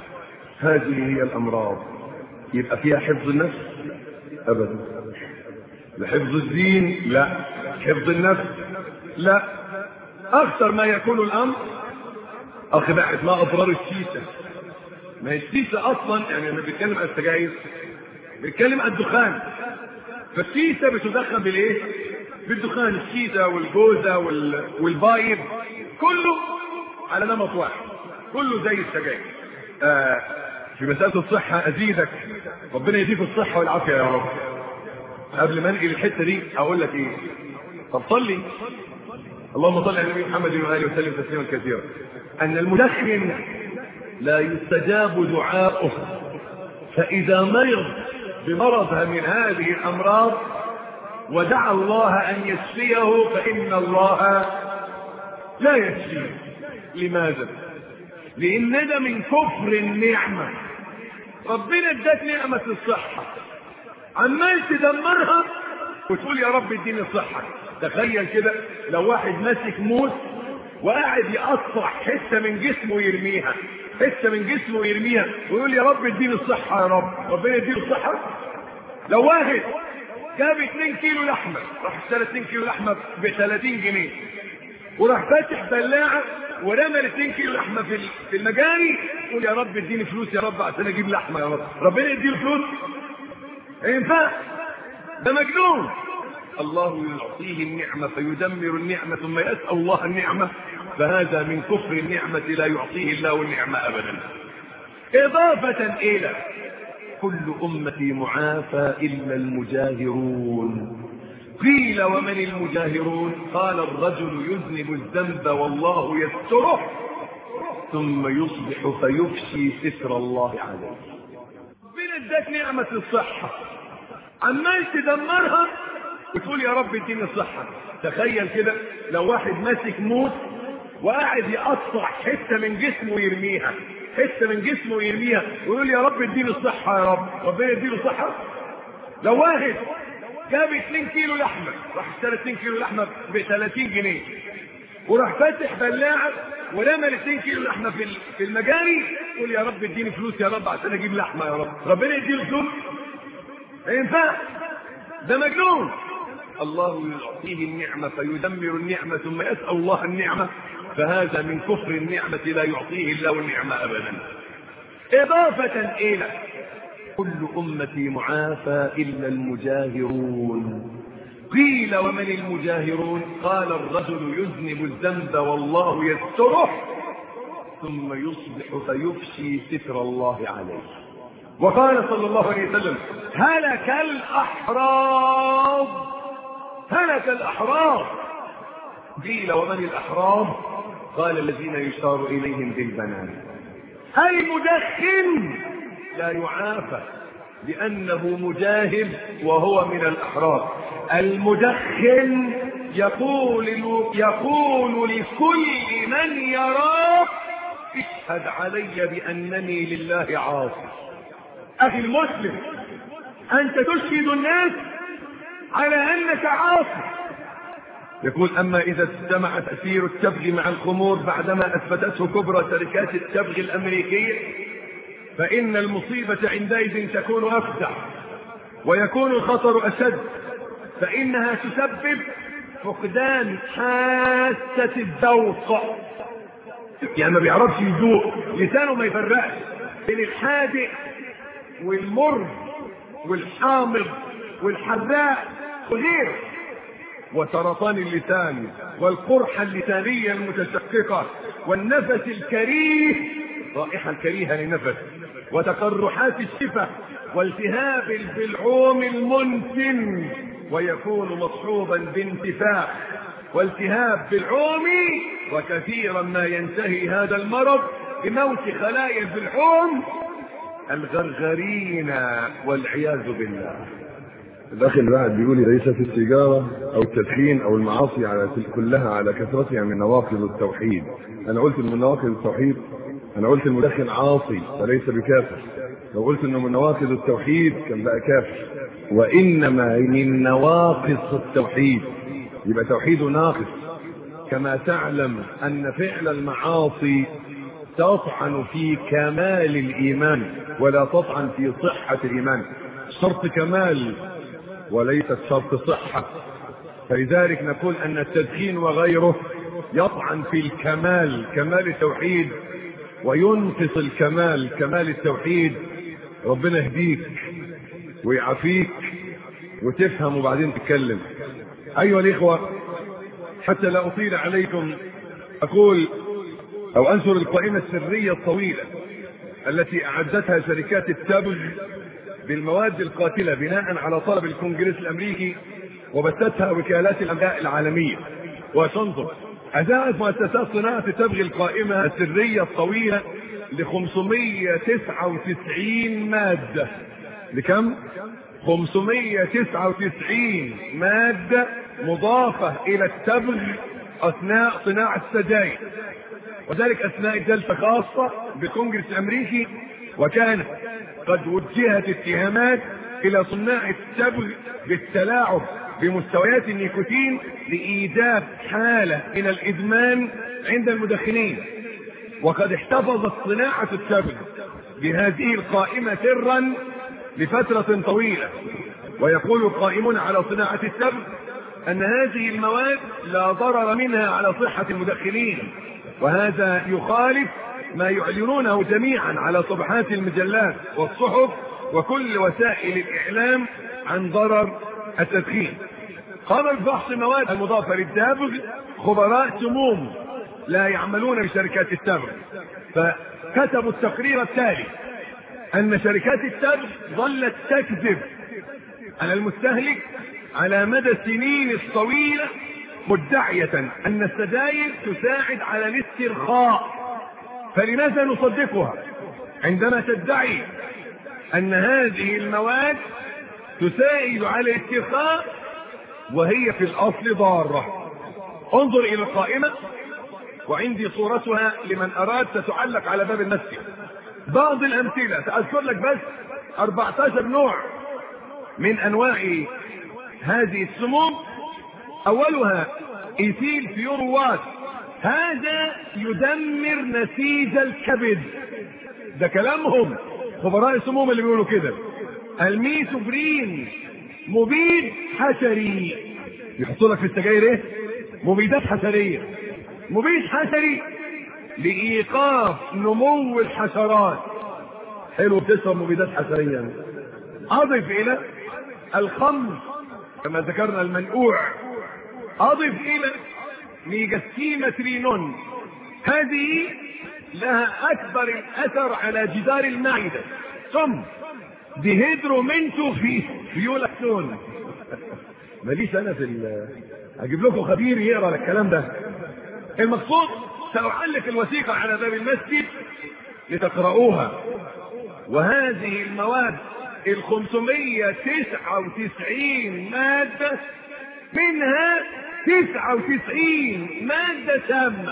هذه هي الامراض. يبقى فيها حفظ النفس؟ ابدا. لحفظ الدين؟ لا. حفظ النفس؟ لا. اخطر ما يكون الامر اخ بقت ما اضرار الشيشه. ما هي الشيشه اصلا يعني لما بيتكلم عن السجاير بيتكلم عن الدخان، فالشيشه بتدخن بالايه؟ بالدخان. الشيشه والجوزه والبايب كله على نمط واحد، كله زي السجاير. آه في مساله الصحه ازيدك، ربنا يديك الصحه والعافيه يا رب. قبل ما انقل الحته دي اقول لك ايه؟ طب صلي، اللهم صل على النبي محمد واله وسلم تسليما كثيرا. ان المدخن لا يستجاب دعاؤه، فاذا مرض بمرض من هذه الامراض ودعا الله ان يشفيه فان الله لا يشفيه. لماذا؟ لان ده من كفر النعمه. ربنا اداك نعمه الصحه عمال تدمرها وتقول يا رب اديني الصحه. تخيل كده لو واحد ماسك موس وقاعد يقطع حته من جسمه ويرميها، حته من جسمه ويرميها ويقول يا رب اديني الصحه، يا رب ربنا يديله الصحه. لو واحد جاب اتنين كيلو لحمه، راح اشترى اتنين كيلو لحمه ب ثلاثين جنيه وراح فاتح بلاعه ورمى اتنين كيلو لحمه في في المجاري، يقول يا رب اديني فلوس يا رب عشان اجيب لحمه، يا رب ربنا يديله فلوس. ما ينفعش، ده مجنون. الله يعطيه النعمه فيدمر النعمه ثم يسأل الله النعمه، فهذا من كفر النعمه لا يعطيه الله النعمه ابدا. اضافه الى كل امتي معافى الا المجاهرون. قيل ومن المجاهرون؟ قال الرجل يذنب الذنب والله يستره ثم يصبح فيفشي ستر الله عليه. ربنا اداك نعمه الصحه عمال تدمرها وتقول يا رب اديني الصحه. تخيل كده لو واحد ماسك موس وقاعد يقطع حته من جسمه ويرميها، حته من جسمه ويرميها ويقول يا رب اديني الصحه، يا رب ربنا يديله الصحه. لو واحد جاب اتنين كيلو لحمه، راح اشترى اتنين كيلو لحمه ب ثلاثين جنيه وراح فاتح بلاعه ورمى اتنين كيلو لحمه في في المجاري، يقول يا رب اديني فلوس يا رب عشان اجيب لحمه، يا رب ربنا يديله فلوس. ما ينفعش، ده مجنون. الله يعطيه النعمه فيدمر النعمه ثم يسأل الله النعمه، فهذا من كفر النعمه لا يعطيه الله النعمه ابدا. اضافه الى كل امتي معافى الا المجاهرون. قيل ومن المجاهرون؟ قال الرجل يذنب الذنب والله يستره ثم يصبح فيفشي ستر الله عليه. وقال صلى الله عليه وسلم هلك الاحرار، هلك الاحرار. قيل ومن الاحرار؟ قال الذين يشار اليهم بالبنان. المدخن لا يعافى لأنه مجاهد وهو من الأحرار. المدخن يقول يقول لكل من يراه اشهد علي بأنني لله عاصي. أخي المسلم، أنت تشهد الناس على أنك عاصي. يقول أما إذا اجتمع تأثير التبغ مع الخمور بعدما أثبتته كبرى شركات التبغ الأمريكية فإن المصيبة عندئذ تكون أفزع ويكون الخطر أشد، فإنها تسبب فقدان حاسة الذوق. يعني ما بيعرفش يذوق، لسانه ما يفرقش بين الحادق والمر والحامض والحراق وغيره، وسرطان اللسان والقرحة اللسانية المتشققة والنفس الكريه، رائحة الكريهة للنفس، وتقرحات الشفة والتهاب البلعوم المنتن، ويكون مصحوبا بانتفاخ والتهاب بالعومي، وكثيرا ما ينتهي هذا المرض بموت خلايا البلعوم الغرغرين والعياذ بالله. الأخ اللي بعد بيقول ليست السيجارة أو التدخين أو المعاصي على كلها على كثرتها من نواقض التوحيد. أنا قلت إنه من نواقض التوحيد، أنا قلت المدخن عاصي وليس بكافر. لو قلت إنه من نواقض التوحيد كان بقى كافر. وإنما من نواقض التوحيد، يبقى توحيده ناقص. كما تعلم أن فعل المعاصي تطعن في كمال الإيمان ولا تطعن في صحة الإيمان، شرط كمال وليست شرط صحة. فلذلك نقول أن التدخين وغيره يطعن في الكمال، كمال التوحيد، وينقص الكمال، كمال التوحيد. ربنا يهديك ويعافيك وتفهم وبعدين تتكلم. ايها الاخوة، حتى لا اطيل عليكم اقول او انشر القائمة السرية الطويلة التي اعدتها شركات التبغ بالمواد القاتلة بناء على طلب الكونجرس الامريكي، وبثتها وكالات الانباء العالمية. وتنظر، اذاعت مؤسسات صناعة التبغ القائمة السرية الطويلة ل خمسمائة وتسعة وتسعين مادة. لكم؟ خمسمائة وتسعة وتسعين مادة مضافة الى التبغ اثناء صناعة السجاير، وذلك اثناء جلسة خاصة بالكونجرس الامريكي. وكانت قد وجهت اتهامات الى صناع التبغ بالتلاعب بمستويات النيكوتين لايجاد حالة من الادمان عند المدخنين. وقد احتفظت صناعة التبغ بهذه القائمة سرا لفترة طويلة. ويقول القائمون على صناعة التبغ ان هذه المواد لا ضرر منها على صحة المدخنين، وهذا يخالف ما يعلنونه جميعا على صفحات المجلات والصحف وكل وسائل الاعلام عن ضرر التدخين. قام بفحص مواد المضافة للتبغ خبراء سموم لا يعملون بشركات التبغ، فكتبوا التقرير التالي: ان شركات التبغ ظلت تكذب على المستهلك على مدى السنين الطويلة، مدعية ان السجاير تساعد على الاسترخاء. فلماذا نصدقها عندما تدعي ان هذه المواد تساعد على الاسترخاء وهي في الاصل ضارة؟ انظر الى القائمة، وعندي صورتها لمن اراد ستعلق على باب المسجد. بعض الامثلة ساذكر لك بس أربعة عشر نوع من انواع هذه السموم. اولها ايثيل فيوروات، هذا يدمر نسيج الكبد. ده كلامهم خبراء السموم اللي بيقولوا كده. الميثوبرين مبيد حشري، يحطوا لك في السجاير ايه؟ مبيدات حشرية. مبيد حشري لايقاف نمو الحشرات. حلو، بتشرب مبيدات حشرية. اضف الى الخمر كما ذكرنا المنقوع، اضف الى ميجاستيمترينون، هذه لها اكبر الاثر على جدار المعدة. ثم ديهيدرومنتو في فيولاكسون. ماليش انا في ال... هجيب لكم خبير يقرا الكلام ده. المقصود سأعلق الوثيقة على باب المسجد لتقرؤوها. وهذه المواد الخمسمائة وتسعة وتسعين مادة، منها تسعة وتسعين مادة سامة،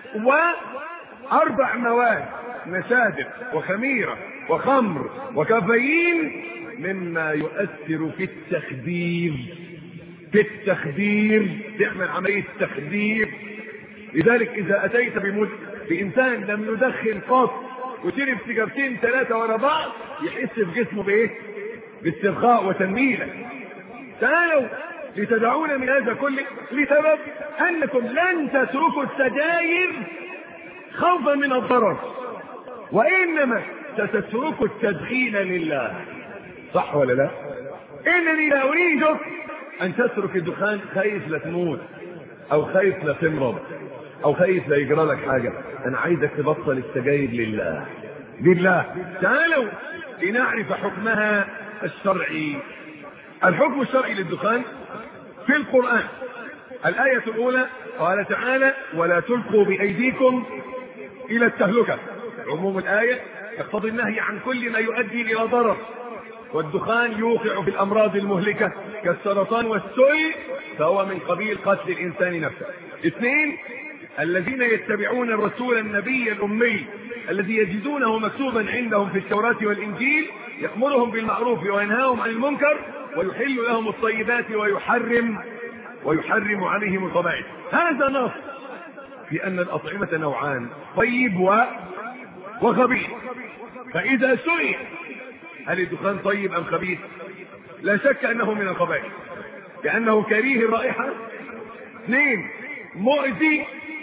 واربع مواد نسادر وخميرة وخمر وكافيين، مما يؤثر في التخدير. في التخدير، تعمل عملية تخدير. لذلك اذا اتيت بمد... بانسان لم يدخن قط وشرب سيجارتين ثلاثة ورا بعض، يحس في جسمه بايه؟ باسترخاء وتنميلة. تعالوا لتدعون من هذا كله لسبب انكم لن تتركوا السجاير خوفا من الضرر، وانما ستتركوا التدخين لله. صح ولا لا؟ انني لا اريدك ان تترك الدخان خايف لا تموت، او خايف لا تمرض، او خايف لا يجرى لك حاجة. انا عايزك تبطل السجاير لله. لله. تعالوا لنعرف حكمها الشرعي. الحكم الشرعي للدخان في القرآن، الآية الأولى قال تعالى: ولا تلقوا بأيديكم إلى التهلكة. عموم الآية يقتضي النهي عن كل ما يؤدي إلى ضرر، والدخان يوقع في الأمراض المهلكة كالسرطان والسل، فهو من قبيل قتل الإنسان نفسه. اثنين، الذين يتبعون الرسول النبي الأمي الذي يجدونه مكتوبا عندهم في التوراة والإنجيل، يأمرهم بالمعروف وينهاهم عن المنكر ويحل لهم الطيبات ويحرم ويحرم عليهم الخبائث. هذا نص في أن الأطعمة نوعان، طيب و... وخبيث. فإذا سئل هل الدخان طيب أم خبيث، لا شك أنه من الخبائث، لأنه كريه الرائحة. اثنين، مؤذي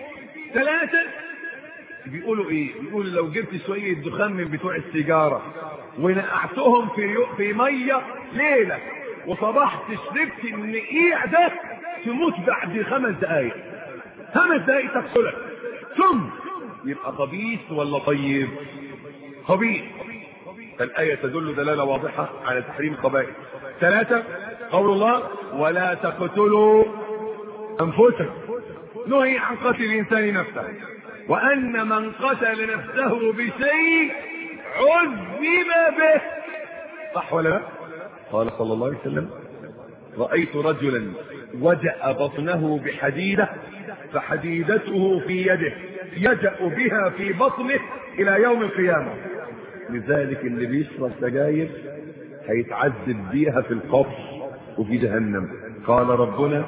ثلاثة بيقولوا ايه؟ بيقولوا لو جبت شوية دخان من بتوع السيجارة ونقعتهم في في مية ليلة وصبحت شربت النقيع ده تموت بعد خمس دقايق. خمس دقايق تقتلك. ثم يبقى خبيث ولا طيب؟ خبيث. فالآية تدل دلالة واضحة على تحريم الخبائث. ثلاثة قول الله ولا تقتلوا أنفسكم نهي عن قتل الإنسان نفسه وأن من قتل نفسه بشيء عذب به. صح ولا لا؟ قال صلى الله عليه وسلم رأيت رجلا وجأ بطنه بحديدة فحديدته في يده يجأ بها في بطنه إلى يوم القيامة. لذلك اللي بيشرب سجاير هيتعذب بيها في القبر وفي جهنم. قال ربنا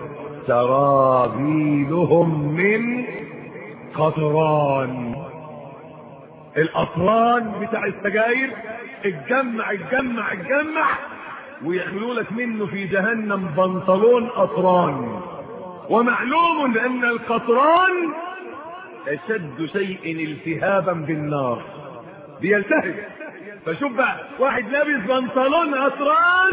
سرابيلهم من قطران. القطران بتاع السجاير اتجمع اتجمع اتجمع ويعملوا لك منه في جهنم بنطلون قطران. ومعلوم ان القطران اشد شيء التهابا بالنار بيلتهب. فشوف بقى واحد لابس بنطلون قطران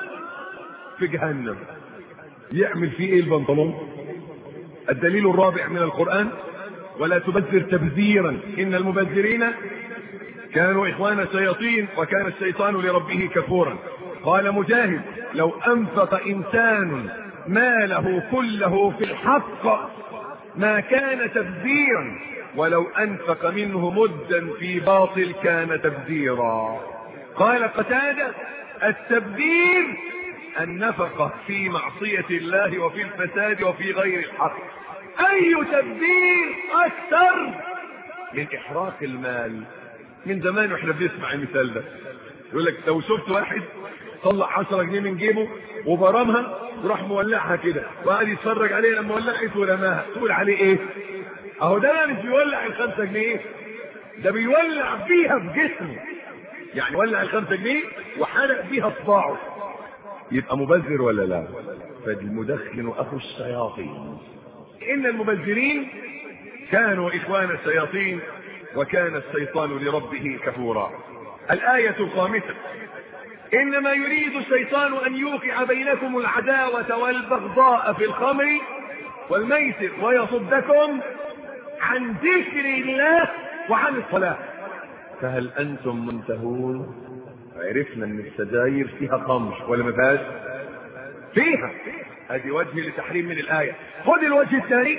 في جهنم يعمل فيه ايه البنطلون؟ الدليل الرابع من القرآن ولا تبذر تبذيرا ان المبذرين كانوا اخوان الشياطين وكان الشيطان لربه كفورا. قال مجاهد لو انفق انسان ماله كله في الحق ما كان تبذيرا ولو انفق منه مدا في باطل كان تبذيرا. قال قتادة التبذير النفقة في معصية الله وفي الفساد وفي غير الحق. اي تبذير اكثر من احراق المال؟ من زمان واحنا بنسمع المثال ده يقول لك لو شفت واحد طلع عشرة جنيه من جيبه وبرمها وراح مولعها كده وقعد يتفرج عليها لما ولعت ورماها تقول عليه ايه؟ اهو ده مش بيولع الخمسة جنيه ده بيولع بيها في جسمه. يعني ولع الخمسة جنيه وحرق بيها صباعه. يبقى مبذر ولا لا؟ فالمدخن اخو الشياطين. ان المبذرين كانوا اخوان الشياطين وكان الشيطان لربه كفورا. الآية الخامسة إنما يريد الشيطان أن يوقع بينكم العداوة والبغضاء في الخمر والميسر ويصدكم عن ذكر الله وعن الصلاة فهل أنتم منتهون؟ عرفنا أن السجاير فيها خمر ولا ما فيهاش؟ فيها. هذه وجه لتحريم من الآية. خذ الوجه الثاني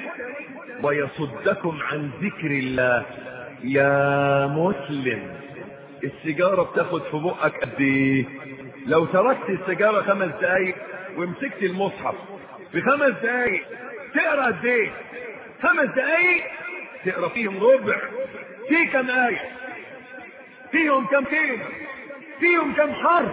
ويصدكم عن ذكر الله. يا مسلم السيجارة بتاخد في بقك قد ايه؟ لو تركت السيجارة خمس دقايق ومسكت المصحف في خمس دقايق تقرا قد ايه؟ خمس دقايق تقرا فيهم ربع. في كم آية؟ فيهم كم كلمة؟ فيهم كم حرف؟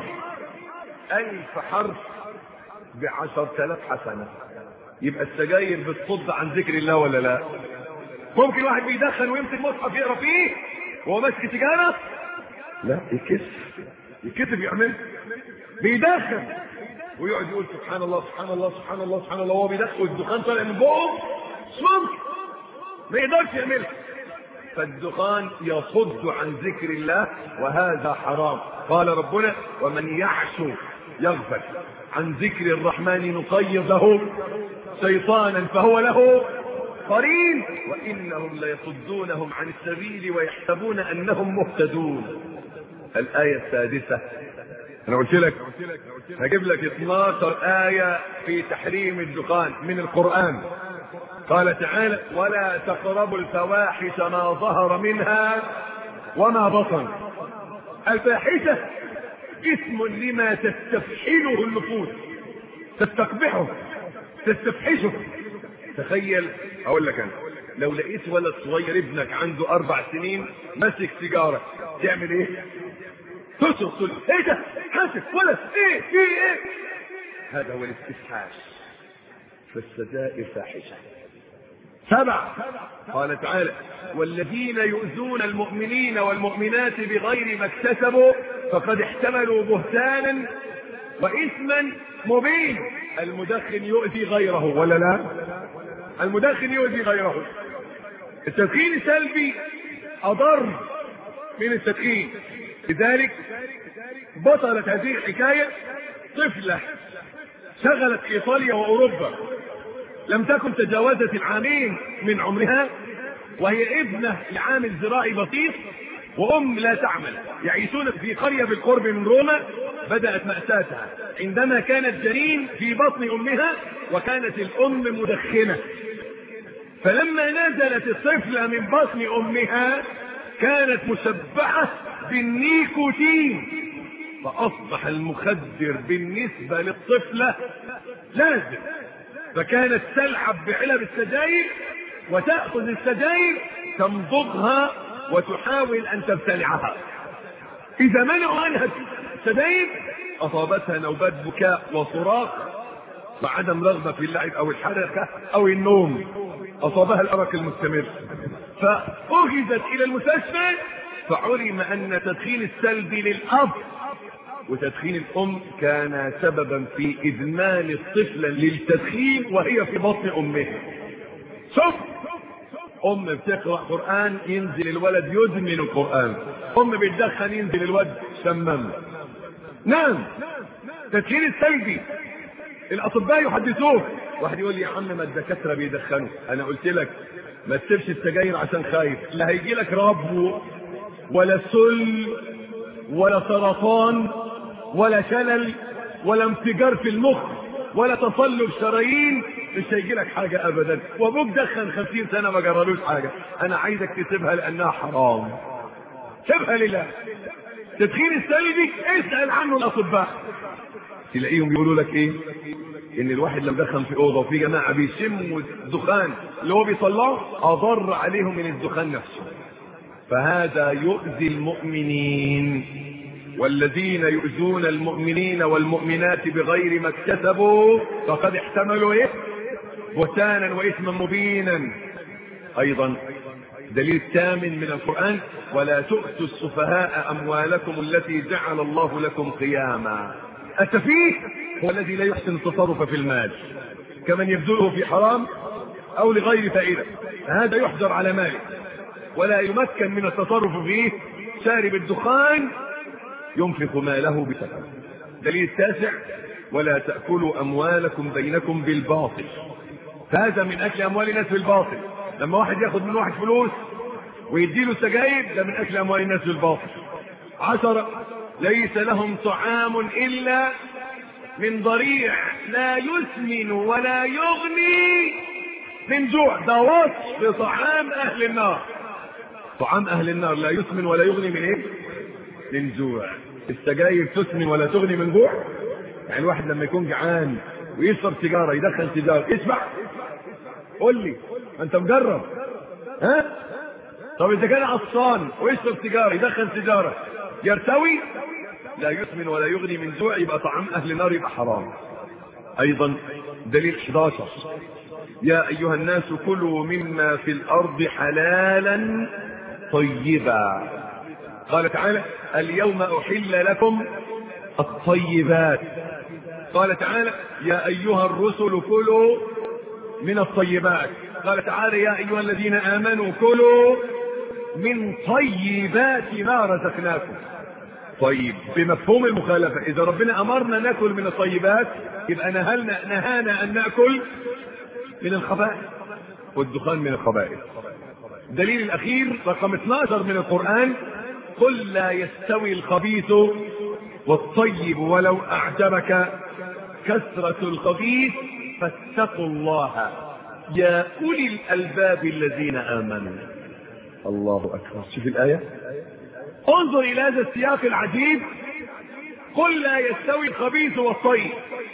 ألف حرف بعشر آلاف حسنة. يبقى السجاير بتصد عن ذكر الله ولا لا؟ ممكن واحد بيدخن ويمسك مصحف يقرا فيه وهو ماسك سيجارة؟ لا يكسف يكسف يعمل بيدخن ويقعد يقول سبحان الله سبحان الله سبحان الله سبحان الله وهو بيدخن والدخان طالع من بقه مش ممكن ما يقدرش يعملها. فالدخان يصد عن ذكر الله وهذا حرام. قال ربنا ومن يعش يغفل عن ذكر الرحمن نقيض له شيطانا فهو له قرين وإنهم ليصدونهم عن السبيل ويحسبون أنهم مهتدون. الآية السادسة أنا قلت لك هجيب لك اثناشر آية في تحريم الدخان من القرآن. قال تعالى ولا تقربوا الفواحش ما ظهر منها وما بطن. الفاحشة اسم لما تستفحله النفوس تستقبحه تستفحشه. تخيل اقول لك انا لو لقيت ولد صغير ابنك عنده اربع سنين ماسك سيجاره تعمل ايه؟ تصرخ تقول ايه ده؟ حاسب ولد ايه في ايه؟ هذا هو الاستفحاش. فالسجائر فاحشه. سبع قال تعالى والذين يؤذون المؤمنين والمؤمنات بغير ما اكتسبوا فقد احتملوا بهتانا واثما مبين. المدخن يؤذي غيره ولا لا؟ المدخن يؤذي غيره. التدخين السلبي أضر من التدخين. لذلك بطلت هذه الحكاية طفلة شغلت في إيطاليا وأوروبا، لم تكن تجاوزت العامين من عمرها، وهي ابنة لعامل زراعي بسيط وأم لا تعمل، يعيشون في قرية بالقرب من روما. بدأت مأساتها عندما كانت جنين في بطن أمها، وكانت الأم مدخنة. فلما نزلت الطفلة من بطن أمها كانت مشبعة بالنيكوتين، فأصبح المخدر بالنسبة للطفلة لازم، فكانت تلعب بعلب السجاير وتأخذ السجاير تمضغها وتحاول أن تبتلعها. إذا منعوا عنها السجاير أصابتها نوبات بكاء وصراخ وعدم رغبة في اللعب أو الحركة أو النوم، أصابها الأرق المستمر، فأخذت إلى المستشفى، فعلم أن تدخين السلبي للأب وتدخين الأم كان سببا في إدمان الطفلة للتدخين وهي في بطن أمها. شوف، أم بتقرأ قرآن ينزل الولد يدمن القرآن، أم بتدخن ينزل الولد شمم. نعم، تدخين السلبي الأطباء يحدثوه. واحد يقول لي يا عم ما الدكاترة بيدخنوا، أنا قلت لك ما تسيبش السجاير عشان خايف، لا هيجي لك ربو ولا سل ولا سرطان ولا شلل ولا انفجار في المخ ولا تصلب شرايين، مش هيجي لك حاجة أبدا. وأبوك دخن خمسين سنة ما جرالوش حاجة. أنا عايزك تسيبها لأنها حرام، سيبها لله. تدخين السلبي اسأل عنه الأطباء، تلاقيهم يقولوا لك إيه؟ إن الواحد لما دخن في أوضة وفي جماعة بيشموا الدخان اللي هو بيطلعه أضر عليهم من الدخان نفسه، فهذا يؤذي المؤمنين، والذين يؤذون المؤمنين والمؤمنات بغير ما اكتسبوا فقد احتملوا إيه؟ بهتانا وإثما مبينا. أيضا دليل الثامن من القرآن: ولا تؤتوا السفهاء أموالكم التي جعل الله لكم قياما. السفيه هو الذي لا يحسن التصرف في المال، كمن يبذله في حرام أو لغير فائدة، هذا يحجر على ماله ولا يمكن من التصرف فيه. شارب الدخان ينفق ماله بسبب. دليل التاسع: ولا تأكلوا أموالكم بينكم بالباطل. فهذا من أكل أموال الناس بالباطل. لما واحد ياخد من واحد فلوس ويديله سجاير، ده من أكل أموال الناس بالباطل. عشرة: ليس لهم طعام إلا من ضريع لا يسمن ولا يغني من جوع. ده وصف لطعام أهل النار. طعام أهل النار لا يسمن ولا يغني من إيه؟ من جوع. السجاير تسمن ولا تغني من جوع؟ يعني الواحد لما يكون جعان ويشرب سيجارة يدخن سيجارة يشبع؟ قول لي، أنت مجرب؟ ها؟ طب إذا كان عطشان ويشرب سيجارة يدخن سيجارة يرتوي؟ لا يسمن ولا يغني من جوع، يبقى طعام أهل النار، يبقى حرام. أيضا دليل أحد عشر: يا أيها الناس كلوا مما في الأرض حلالا طيبا. قال تعالى: اليوم أحل لكم الطيبات. قال تعالى: يا أيها الرسل كلوا من الطيبات. قال تعالى: يا أيها الذين آمنوا كلوا من طيبات ما رزقناكم. طيب بمفهوم المخالفة، إذا ربنا أمرنا نأكل من الطيبات يبقى نهلنا نهانا أن نأكل من الخبائث، والدخان من الخبائث. دليل الأخير رقم اثناشر من القرآن: قل لا يستوي الخبيث والطيب ولو أعجبك كثرة الخبيث فاتقوا الله يا أولي الألباب الذين آمنوا. الله أكبر. شوف الآية، انظر إلى هذا السياق العجيب: قل لا يستوي الخبيث والطيب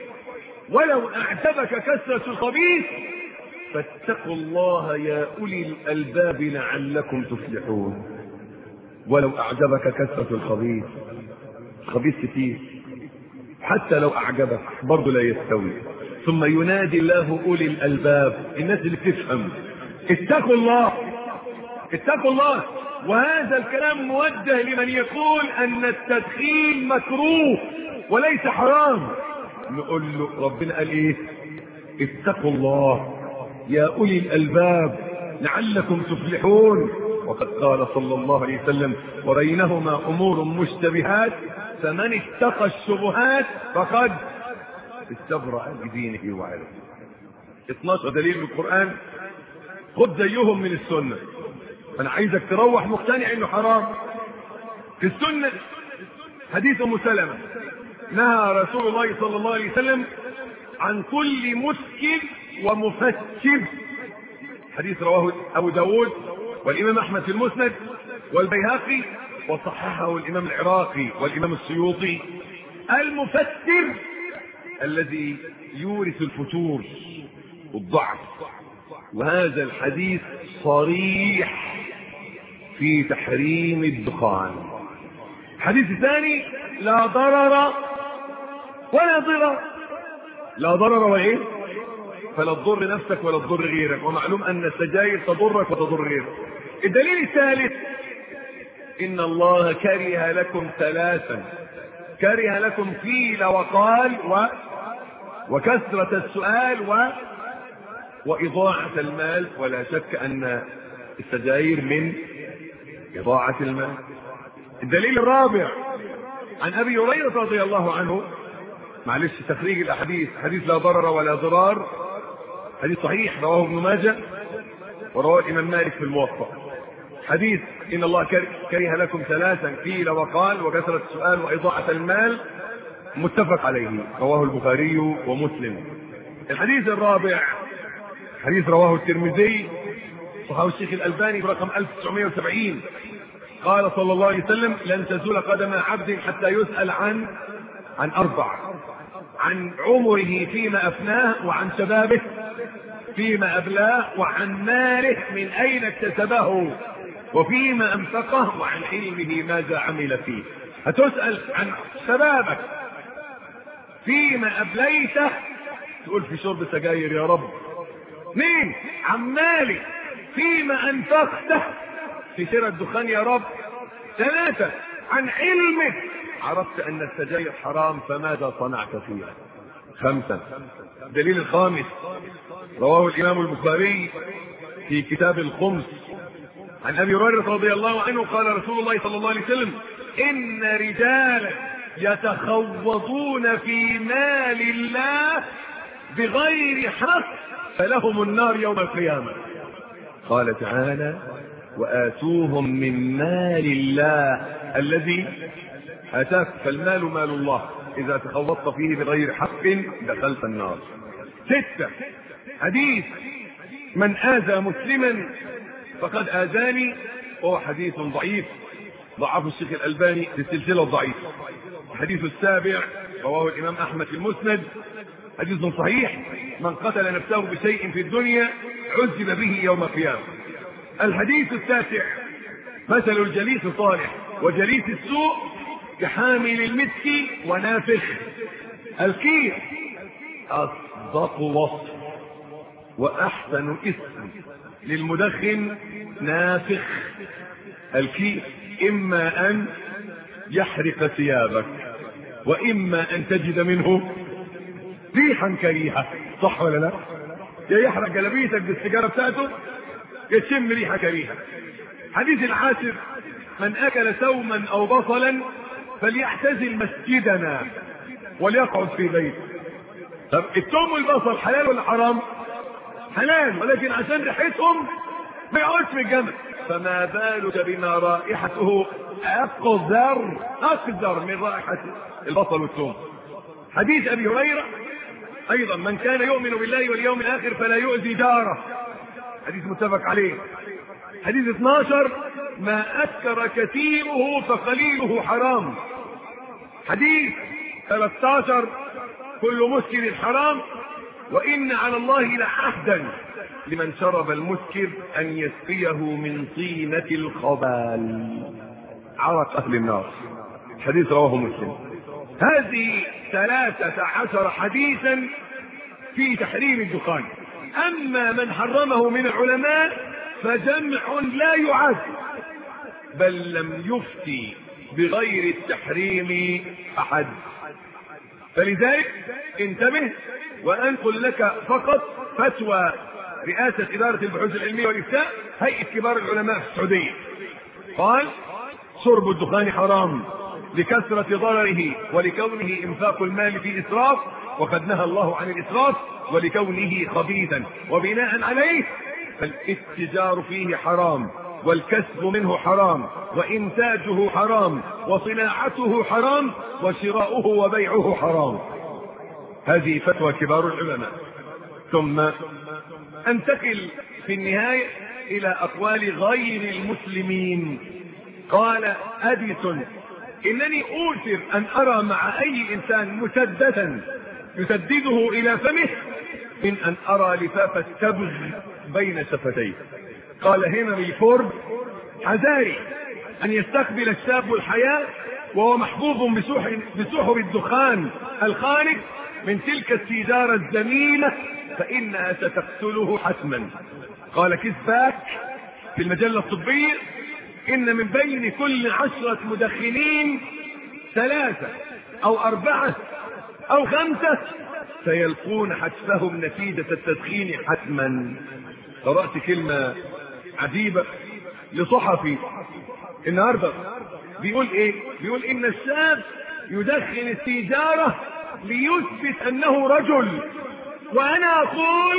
ولو أعجبك كثرة الخبيث فاتقوا الله يا أولي الألباب لعلكم تفلحون. ولو أعجبك كثرة الخبيث، خبيث كتير، حتى لو أعجبك برضه لا يستوي. ثم ينادي الله أولي الألباب، الناس اللي بتفهم: اتقوا الله، اتقوا الله. وهذا الكلام موجه لمن يقول أن التدخين مكروه وليس حرام. نقول له ربنا قال إيه؟ اتقوا الله يا أولي الألباب لعلكم تفلحون. وقد قال صلى الله عليه وسلم وبينهما أمور مشتبهات فمن اتقى الشبهات فقد استبرأ بدينه وعرضه. اثناشر دليل من القرآن، خذ زيهم من السنة. أنا عايزك تروح مقتنع إنه حرام. في السنة حديث أم سلمة نهى رسول الله صلى الله عليه وسلم عن كل مسكر ومفتر. حديث رواه أبو داود والإمام أحمد في المسند والبيهقي وصححه الإمام العراقي والإمام السيوطي. المفتر الذي يورث الفتور والضعف، وهذا الحديث صريح في تحريم الدخان. الحديث الثاني لا ضرر ولا ضرر. لا ضرر وإيه؟ فلا تضر نفسك ولا تضر غيرك، ومعلوم أن السجاير تضرك وتضر غيرك. الدليل الثالث إن الله كره لكم ثلاثا، كره لكم قيل وقال و... وكثرة السؤال و... وإضاعة المال. ولا شك أن السجاير من إضاعة المال. الدليل الرابع عن أبي هريرة رضي الله عنه، معلش تخريج الأحاديث، حديث لا ضرر ولا ضرار، حديث صحيح رواه ابن ماجه ورواه الإمام مالك في الموطأ. حديث إن الله كره لكم ثلاثا قيل وقال وكثرة السؤال وإضاعة المال، متفق عليه، رواه البخاري ومسلم. الحديث الرابع حديث رواه الترمذي صححه الشيخ الألباني برقم ألف وتسعمائة وسبعين، قال صلى الله عليه وسلم لن تزول قدم عبد حتى يسأل عن عن أربع: عن عمره فيما أفناه، وعن شبابه فيما أبلاه، وعن ماله من أين اكتسبه، وفيما أنفقه، وعن علمه ماذا عمل فيه. هتسأل عن شبابك فيما أبليته، تقول في شرب سجاير يا رب. اثنين: عن مالك فيما أنفقته، في شراء الدخان يا رب. ثلاثة: عن علمك عرفت أن السجاير حرام فماذا صنعت فيها. خمسة: الدليل الخامس رواه الإمام البخاري في كتاب الخمس عن أبي هريرة رضي الله عنه قال رسول الله صلى الله عليه وسلم إن رجالا يتخوضون في مال الله بغير حق فلهم النار يوم القيامة. قال تعالى وآتوهم من مال الله الذي آتاك، فالمال مال الله، إذا تخوضت فيه بغير حق دخلت النار. ستة: حديث من آذى مسلما فقد آذاني، وهو حديث ضعيف ضعفه الشيخ الألباني في السلسلة الضعيفة. الحديث السابع رواه الإمام أحمد في المسند، حديث صحيح: من قتل نفسه بشيء في الدنيا عذب به يوم القيامة. الحديث التاسع: مثل الجليس الصالح وجليس السوء كحامل المسك ونافخ الكير. أصدق وصف وأحسن اسم للمدخن نافخ الكير، إما أن يحرق ثيابك وإما أن تجد منه ريحا كريهة، صح ولا لا؟ يا يحرق جلبيتك بالسيجارة بتاعته يشم ريحة كريهة. حديث العاشر: من أكل سوما أو بصلا فليعتزل مسجدنا وليقعد في بيته. طب الثوم والبصل حلال ولا حرام؟ حلال، ولكن عشان ريحتهم ما يقعدش في الجنة. فما بالك بما رائحته أقذر أقذر من رائحة البصل والثوم. حديث أبي هريرة أيضا: من كان يؤمن بالله واليوم الآخر فلا يؤذي جاره، حديث متفق عليه. حديث اثناشر: ما أسكر كثيره فقليله حرام. حديث ثلاثة عشر: كل مسكر حرام، وإن على الله لعهدا لمن شرب المسكر أن يسقيه من طينة الخبال، عرق أهل النار. حديث رواه مسلم. هذه ثلاثة عشر حديثا في تحريم الدخان. أما من حرمه من العلماء فجمع لا يعد، بل لم يفتي بغير التحريم أحد. فلذلك انتبه، وأنقل لك فقط فتوى رئاسة إدارة البحوث العلمية والإفتاء هيئة كبار العلماء في السعودية، قال شرب الدخان حرام لكثرة ضرره ولكونه إنفاق المال في إسراف، وقد نهى الله عن الإسراف، ولكونه خبيثا، وبناء عليه فالاتجار فيه حرام، والكسب منه حرام، وإنتاجه حرام، وصناعته حرام، وشراؤه وبيعه حرام. هذه فتوى كبار العلماء. ثم انتقل في النهاية إلى أقوال غير المسلمين. قال أديسون إنني أوثر أن أرى مع أي إنسان مسدسا يسدده إلى فمه من أن أرى لفاف التبغ بين شفتيه. قال هنري فورد حذاري أن يستقبل الشاب الحياة وهو محبوب بسحب الدخان الخارج من تلك السيجارة الزميلة، فإنها ستقتله حتما. قال كيسباك في المجلة الطبية إن من بين كل عشرة مدخنين ثلاثة أو أربعة أو خمسة سيلقون حتفهم نتيجة التدخين حتما. قرأت كلمة عجيبة لصحفي النهاردة بيقول ايه؟ بيقول ان الشاب يدخن السيجارة ليثبت انه رجل، وانا اقول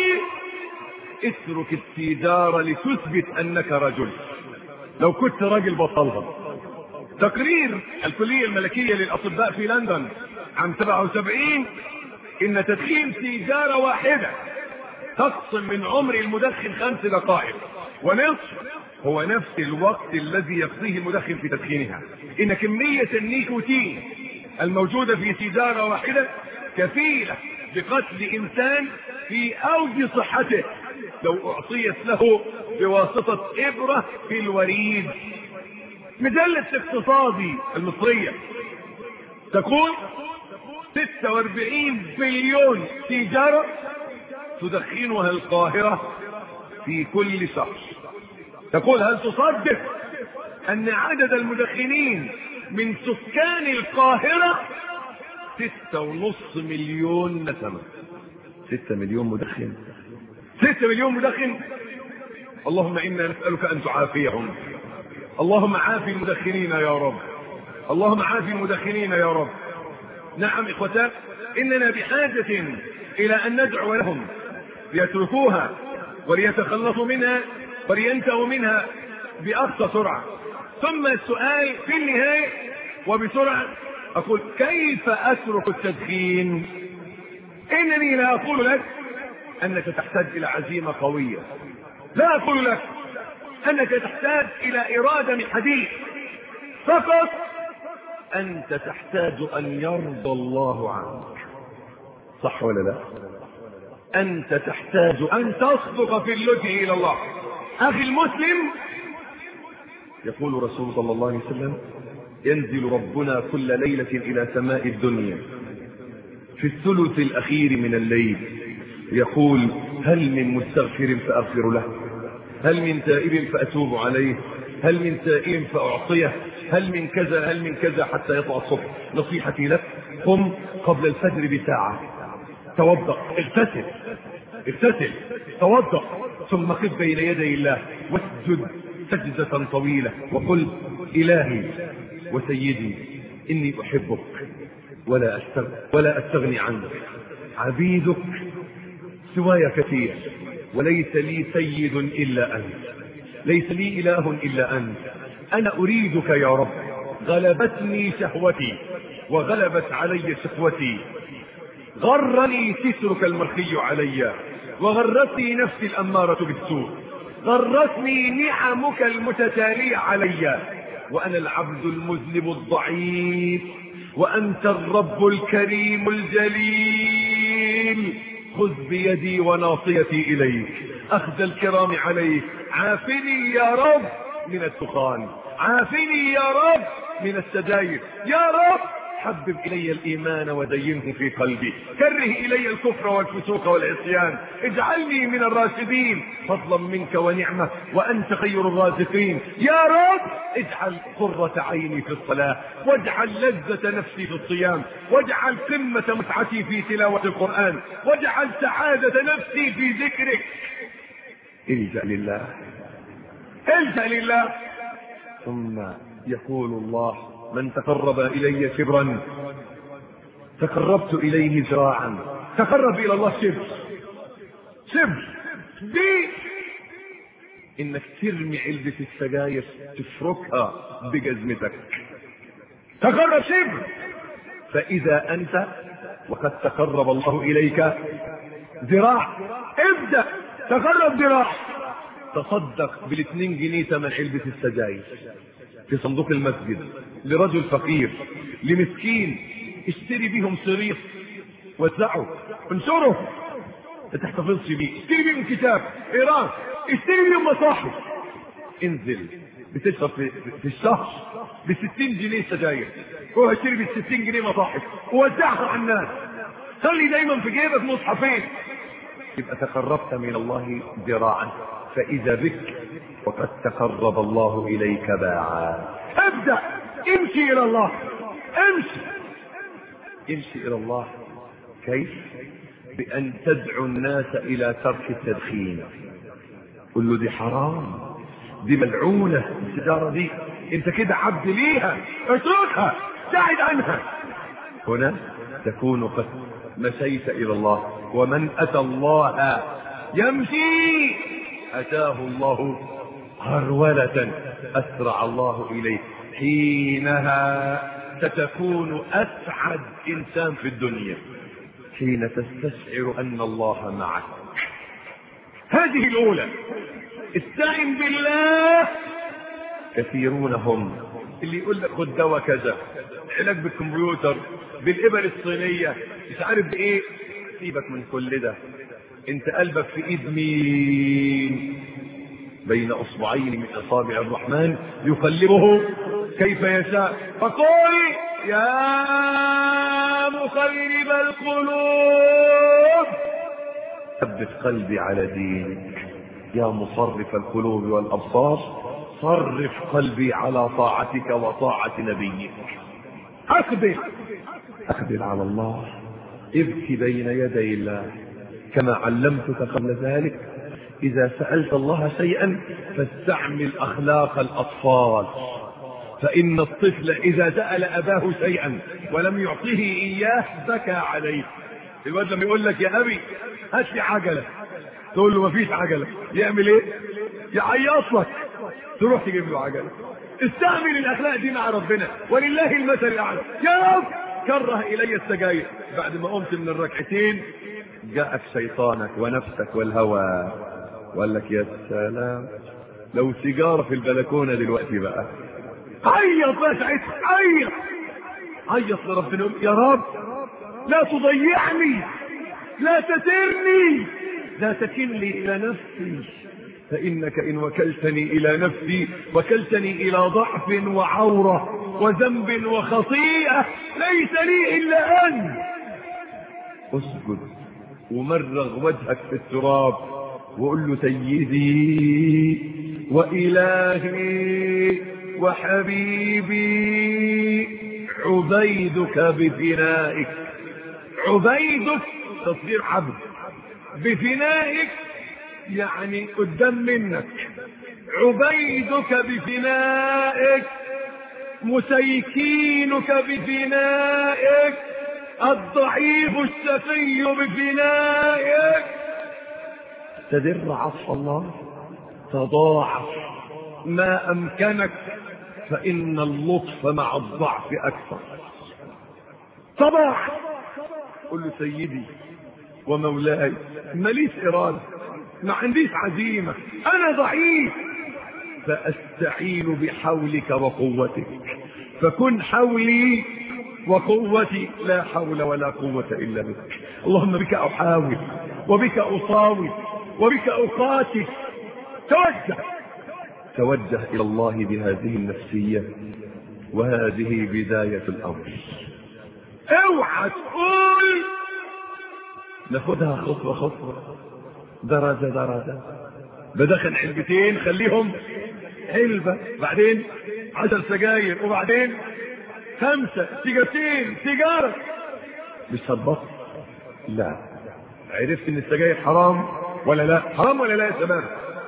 اترك السيجارة لتثبت انك رجل. لو كنت راجل بطلها. تقرير الكلية الملكية للأطباء في لندن عام سبعة وسبعين ان تدخين سيجارة واحدة تقسم من عمر المدخن خمس دقائق ونصف هو نفس الوقت الذي يقضيه المدخن في تدخينها. ان كمية النيكوتين الموجودة في سيجارة واحدة كفيلة بقتل انسان في اوج صحته لو اعطيت له بواسطة ابرة في الوريد. مجلة الاقتصادي المصرية تقول ستة واربعين بليون سيجارة تدخنها القاهرة في كل شهر. تقول هل تصدق ان عدد المدخنين من سكان القاهرة ستة ونص مليون نسمة. ستة مليون مدخن، ستة مليون مدخن. اللهم انا نسألك ان تعافيهم. اللهم عافي المدخنين يا رب، اللهم عافي المدخنين يا رب. نعم اخوتان، اننا بحاجة الى ان ندعو لهم ليتركوها وليتخلصوا منها ولينتهوا منها بأقصى سرعة. ثم السؤال في النهاية وبسرعة أقول كيف أترك التدخين؟ إنني لا أقول لك أنك تحتاج إلى عزيمة قوية، لا أقول لك أنك تحتاج إلى إرادة من حديد، فقط أنت تحتاج أن يرضى الله عنك. صح ولا لا؟ أنت تحتاج أن تصدق في اللجوء إلى الله. أخي المسلم، يقول رسول صلى الله عليه وسلم ينزل ربنا كل ليلة إلى سماء الدنيا في الثلث الأخير من الليل يقول هل من مستغفر فأغفر له، هل من تائب فأتوب عليه، هل من سائل فأعطيه، هل من كذا هل من كذا حتى يطلع الصبح. نصيحتي لك قم قبل الفجر بساعة، توضأ، اغتسل اغتسل توضأ، ثم قف بين يدي الله واسجد سجدة طويلة وقل إلهي وسيدي إني أحبك ولا أستغني, ولا أستغني عنك، عبيدك سواي كثير وليس لي سيد إلا أنت، ليس لي إله إلا أنت، أنا أريدك يا رب، غلبتني شهوتي وغلبت علي شقوتي، غرني سترك المرخي علي وغرتني نفسي الأمارة بالسوء، غرتني نعمك المتتالية علي، وأنا العبد المذنب الضعيف وأنت الرب الكريم الجليل، خذ بيدي وناصيتي إليك، أخذ الكرام عليك، عافني يا رب من الدخان، عافني يا رب من السجاير، يا رب حبب إلي الإيمان وزينه في قلبي، كره إلي الكفر والفسوق والعصيان، اجعلني من الراشدين فضلا منك ونعمة وأنت خير الرازقين، يا رب اجعل قرة عيني في الصلاة، واجعل لذة نفسي في الصيام، واجعل قمة متعتي في تلاوة القرآن، واجعل سعادة نفسي في ذكرك. الجأ لله، الجأ لله. ثم يقول الله: من تقرب إلي شبرا تقربت إليه ذراعا. تقرب إلى الله شبر، شبر دي إنك ترمي علبة السجاير تفركها بجزمتك. تقرب شبر. فإذا أنت وقد تقرب الله إليك ذراع، ابدأ تقرب ذراع. تصدق بالاثنين جنيه ثمن علبة السجاير في صندوق المسجد لرجل فقير، لمسكين. اشتري بيهم شريط وزعه، انشره، ما تحتفظش بيه. اشتري بيهم كتاب اقراه، اشتري بيهم مصاحف. انزل بتشرب في, في الشهر بستين جنيه سجاير، هو اشتري بالستين جنيه مصاحف ووزعها على الناس. خلي دايما في جيبك مصحفين. يبقى تقربت من الله ذراعا. فإذا بك وقد تقرب الله إليك باعا. ابدأ امشي إلى الله، امشي امشي إلى الله. كيف؟ بأن تدعو الناس إلى ترك التدخين. قل له دي حرام، دي ملعونة السيجارة دي، انت كده عبد ليها، اتركها، ابتعد عنها. هنا تكون قد مشيت إلى الله. ومن أتى الله يمشي أتاه الله هرولة أسرع الله إليه. حينها ستكون أسعد إنسان في الدنيا، حين تستشعر أن الله معك. هذه الأولى. استعن بالله. كثيرون هم اللي يقول لك خد دواء كذا، علاج بالكمبيوتر، بالإبر الصينية، مش عارف بإيه. سيبك من كل ده، انت قلبك في ايد مين؟ بين اصبعين من اصابع الرحمن يقلبه كيف يشاء. فقل يا مقلب القلوب ثبت قلبي على دينك. يا مصرف القلوب والابصار صرف قلبي على طاعتك وطاعة نبيك. اقبل اقبل على الله. ابكي بين يدي الله كما علمتك قبل ذلك. إذا سألت الله شيئا فاستعمل أخلاق الأطفال، فإن الطفل إذا سأل أباه شيئا ولم يعطيه إياه بكى عليه. الواد لما يقول لك يا أبي هات لي عجلة، تقول له مفيش عجلة، يعمل إيه؟ يعيط لك، تروح تجيب له عجلة. استعمل الأخلاق دي مع ربنا، ولله المثل الأعلى. يا رب كره إلي السجاير، بعد ما قمت من الركعتين جاءك شيطانك ونفسك والهوى وقال لك يا سلام لو سيجارة في البلكونة دلوقتي بقى. عيط بقى ساعتها، عيط عيط لربنا، يا رب لا تضيعني، لا تترني، لا تكلني إلى نفسي، فإنك إن وكلتني إلى نفسي وكلتني إلى ضعف وعورة وذنب وخطيئة ليس لي إلا أنت. اسجد ومرغ وجهك في التراب وقل له سيدي وإلهي وحبيبي عبيدك بفنائك. عبيدك تصير عبد، بفنائك يعني قدام منك. عبيدك بفنائك، مسيكينك بفنائك، الضعيف الشقي بفنائك. تدر عطف الله، تضاعف ما أمكنك، فإن اللطف مع الضعف أكثر. تضاعف. قل له سيدي ومولاي ماليش إرادة، ما عنديش عزيمة، أنا ضعيف، فأستعين بحولك وقوتك، فكن حولي وقوتي، لا حول ولا قوة إلا بك. اللهم بك أحاول وبك أصاوي وبك أقاتل. توجه توجه إلى الله بهذه النفسية، وهذه بداية الأمر. اوعى تقول ناخدها خطوة خطوة، درجة درجة. بدخن علبتين خليهم علبة، بعدين عشر سجاير، وبعدين خمسة سيجارتين سيجارة. مش هتبطل. لا، عرفت ان السجاير حرام ولا لا؟ حرام ولا لا يا شباب؟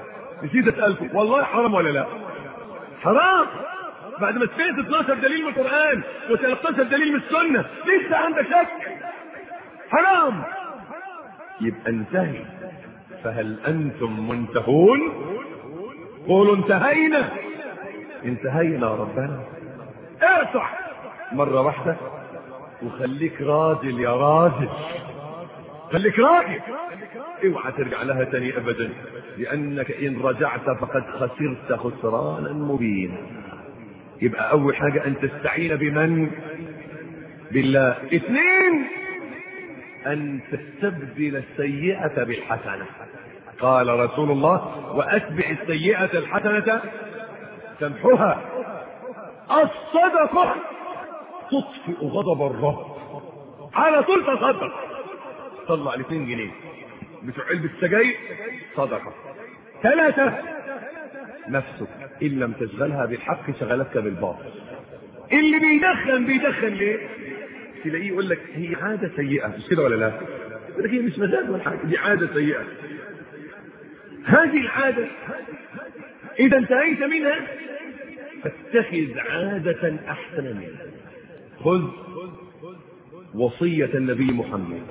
نسيت اسالكم والله حرام ولا لا؟ حرام. بعد ما سمعت اثناشر دليل من القران وثلاثة عشر دليل من السنه لسه عندك شك؟ حرام. يبقى انتهي. فهل انتم منتهون؟ قولوا انتهينا. انتهينا ربنا. ارفع مره واحده وخليك راجل يا راجل، خليك راجل، اوعى ترجع لها تاني ابدا، لانك ان رجعت فقد خسرت خسرانا مبينا. يبقى اول حاجه ان تستعين بمن؟ بالله. اثنين، ان تستبدل السيئه بالحسنه. قال رسول الله واتبع السيئه الحسنه تمحها. الصدقه تطفئ غضب الرب. على طول تصدق، طلع الاثنين جنيه بتوع علبة سجاير صدقة. ثلاثة، نفسك إن لم تشغلها بالحق شغلتك بالباطل. اللي بيدخن بيدخن ليه؟ تلاقيه يقول لك هي عادة سيئة، مش كده ولا لا؟ يقول لك هي مش مزاج ولا حاجة، دي عادة سيئة. هذه العادة إذا انتهيت منها فاتخذ عادة أحسن منها. خذ وصية النبي محمد،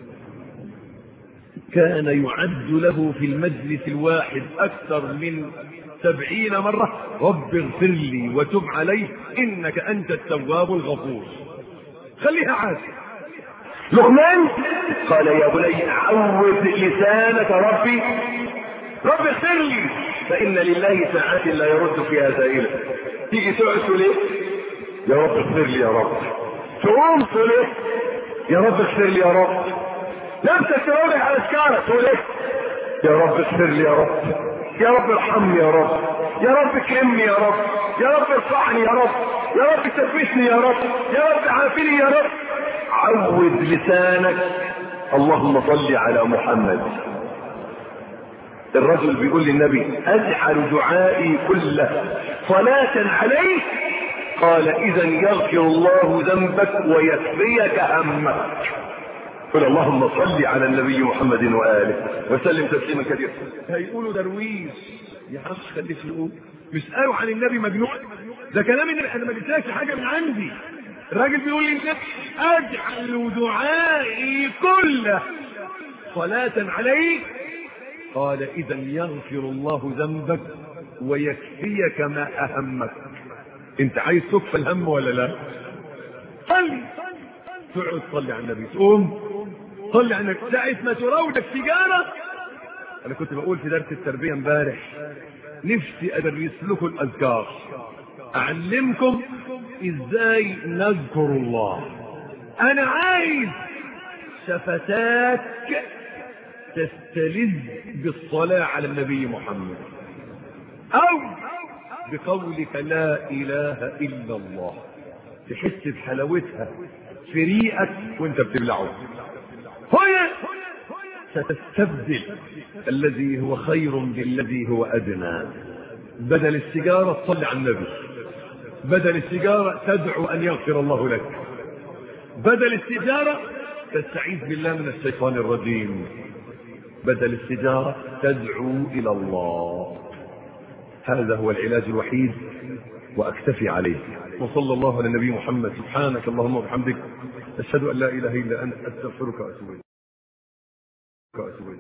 كان يعد له في المجلس الواحد أكثر من سبعين مرة رب اغفر لي وتب علي إنك أنت التواب الغفور. خليها عادة. لقمان قال يا بني عود لسانك ربي رب اغفر لي فإن لله ساعات لا يرد فيها سائلا. تيجي تقعد تقول ايه؟ يا رب اغفر لي يا رب. تقوم تقول ايه؟ يا رب اغفر لي يا رب. نفسك تراجع على اشكالك تقول ايه؟ يا رب اغفر لي يا رب، يا رب ارحمني يا رب، يا رب اكرمني يا رب، يا رب ارفعني يا رب، يا رب ثبتني يا رب، يا رب عافني يا رب. عود لسانك اللهم صل على محمد. الرجل بيقول للنبي اجعل دعائي كله صلاة عليه، قال اذا يغفر الله ذنبك ويكفيك همك. قل اللهم صل على النبي محمد واله وسلم تسليما كثيرا. هيقولوا درويش يا حاج خليك يقول، مش قالوا عن النبي مجنون؟ ده كلام النبي، انا ما جبتلكش حاجه من عندي. الراجل بيقول لي اجعل دعائي كله صلاة عليه، قال اذا يغفر الله ذنبك ويكفيك ما اهمك. انت عايز تكفى الهم ولا لا؟ صلي، تقعد تصلي على النبي، تقوم صلي على النبي. ساعة ما تراودك سيجارة، انا كنت بقول في درس التربية امبارح نفسي ادرس لكم الاذكار، اعلمكم ازاي نذكر الله. انا عايز شفتاك تستلذ بالصلاة على النبي محمد، او بقولك لا اله الا الله، تحس بحلاوتها في ريقك وانت بتبلعه. هنا ستستبدل الذي هو خير بالذي هو ادنى. بدل السيجارة تصلي على النبي، بدل السيجارة تدعو ان يغفر الله لك، بدل السيجارة تستعيذ بالله من الشيطان الرجيم، بدل السيجارة تدعو الى الله. هذا هو العلاج الوحيد واكتفي عليه. وصلى الله على النبي محمد. سبحانك اللهم وبحمدك اشهد ان لا اله الا انت استغفرك واتوب اليك.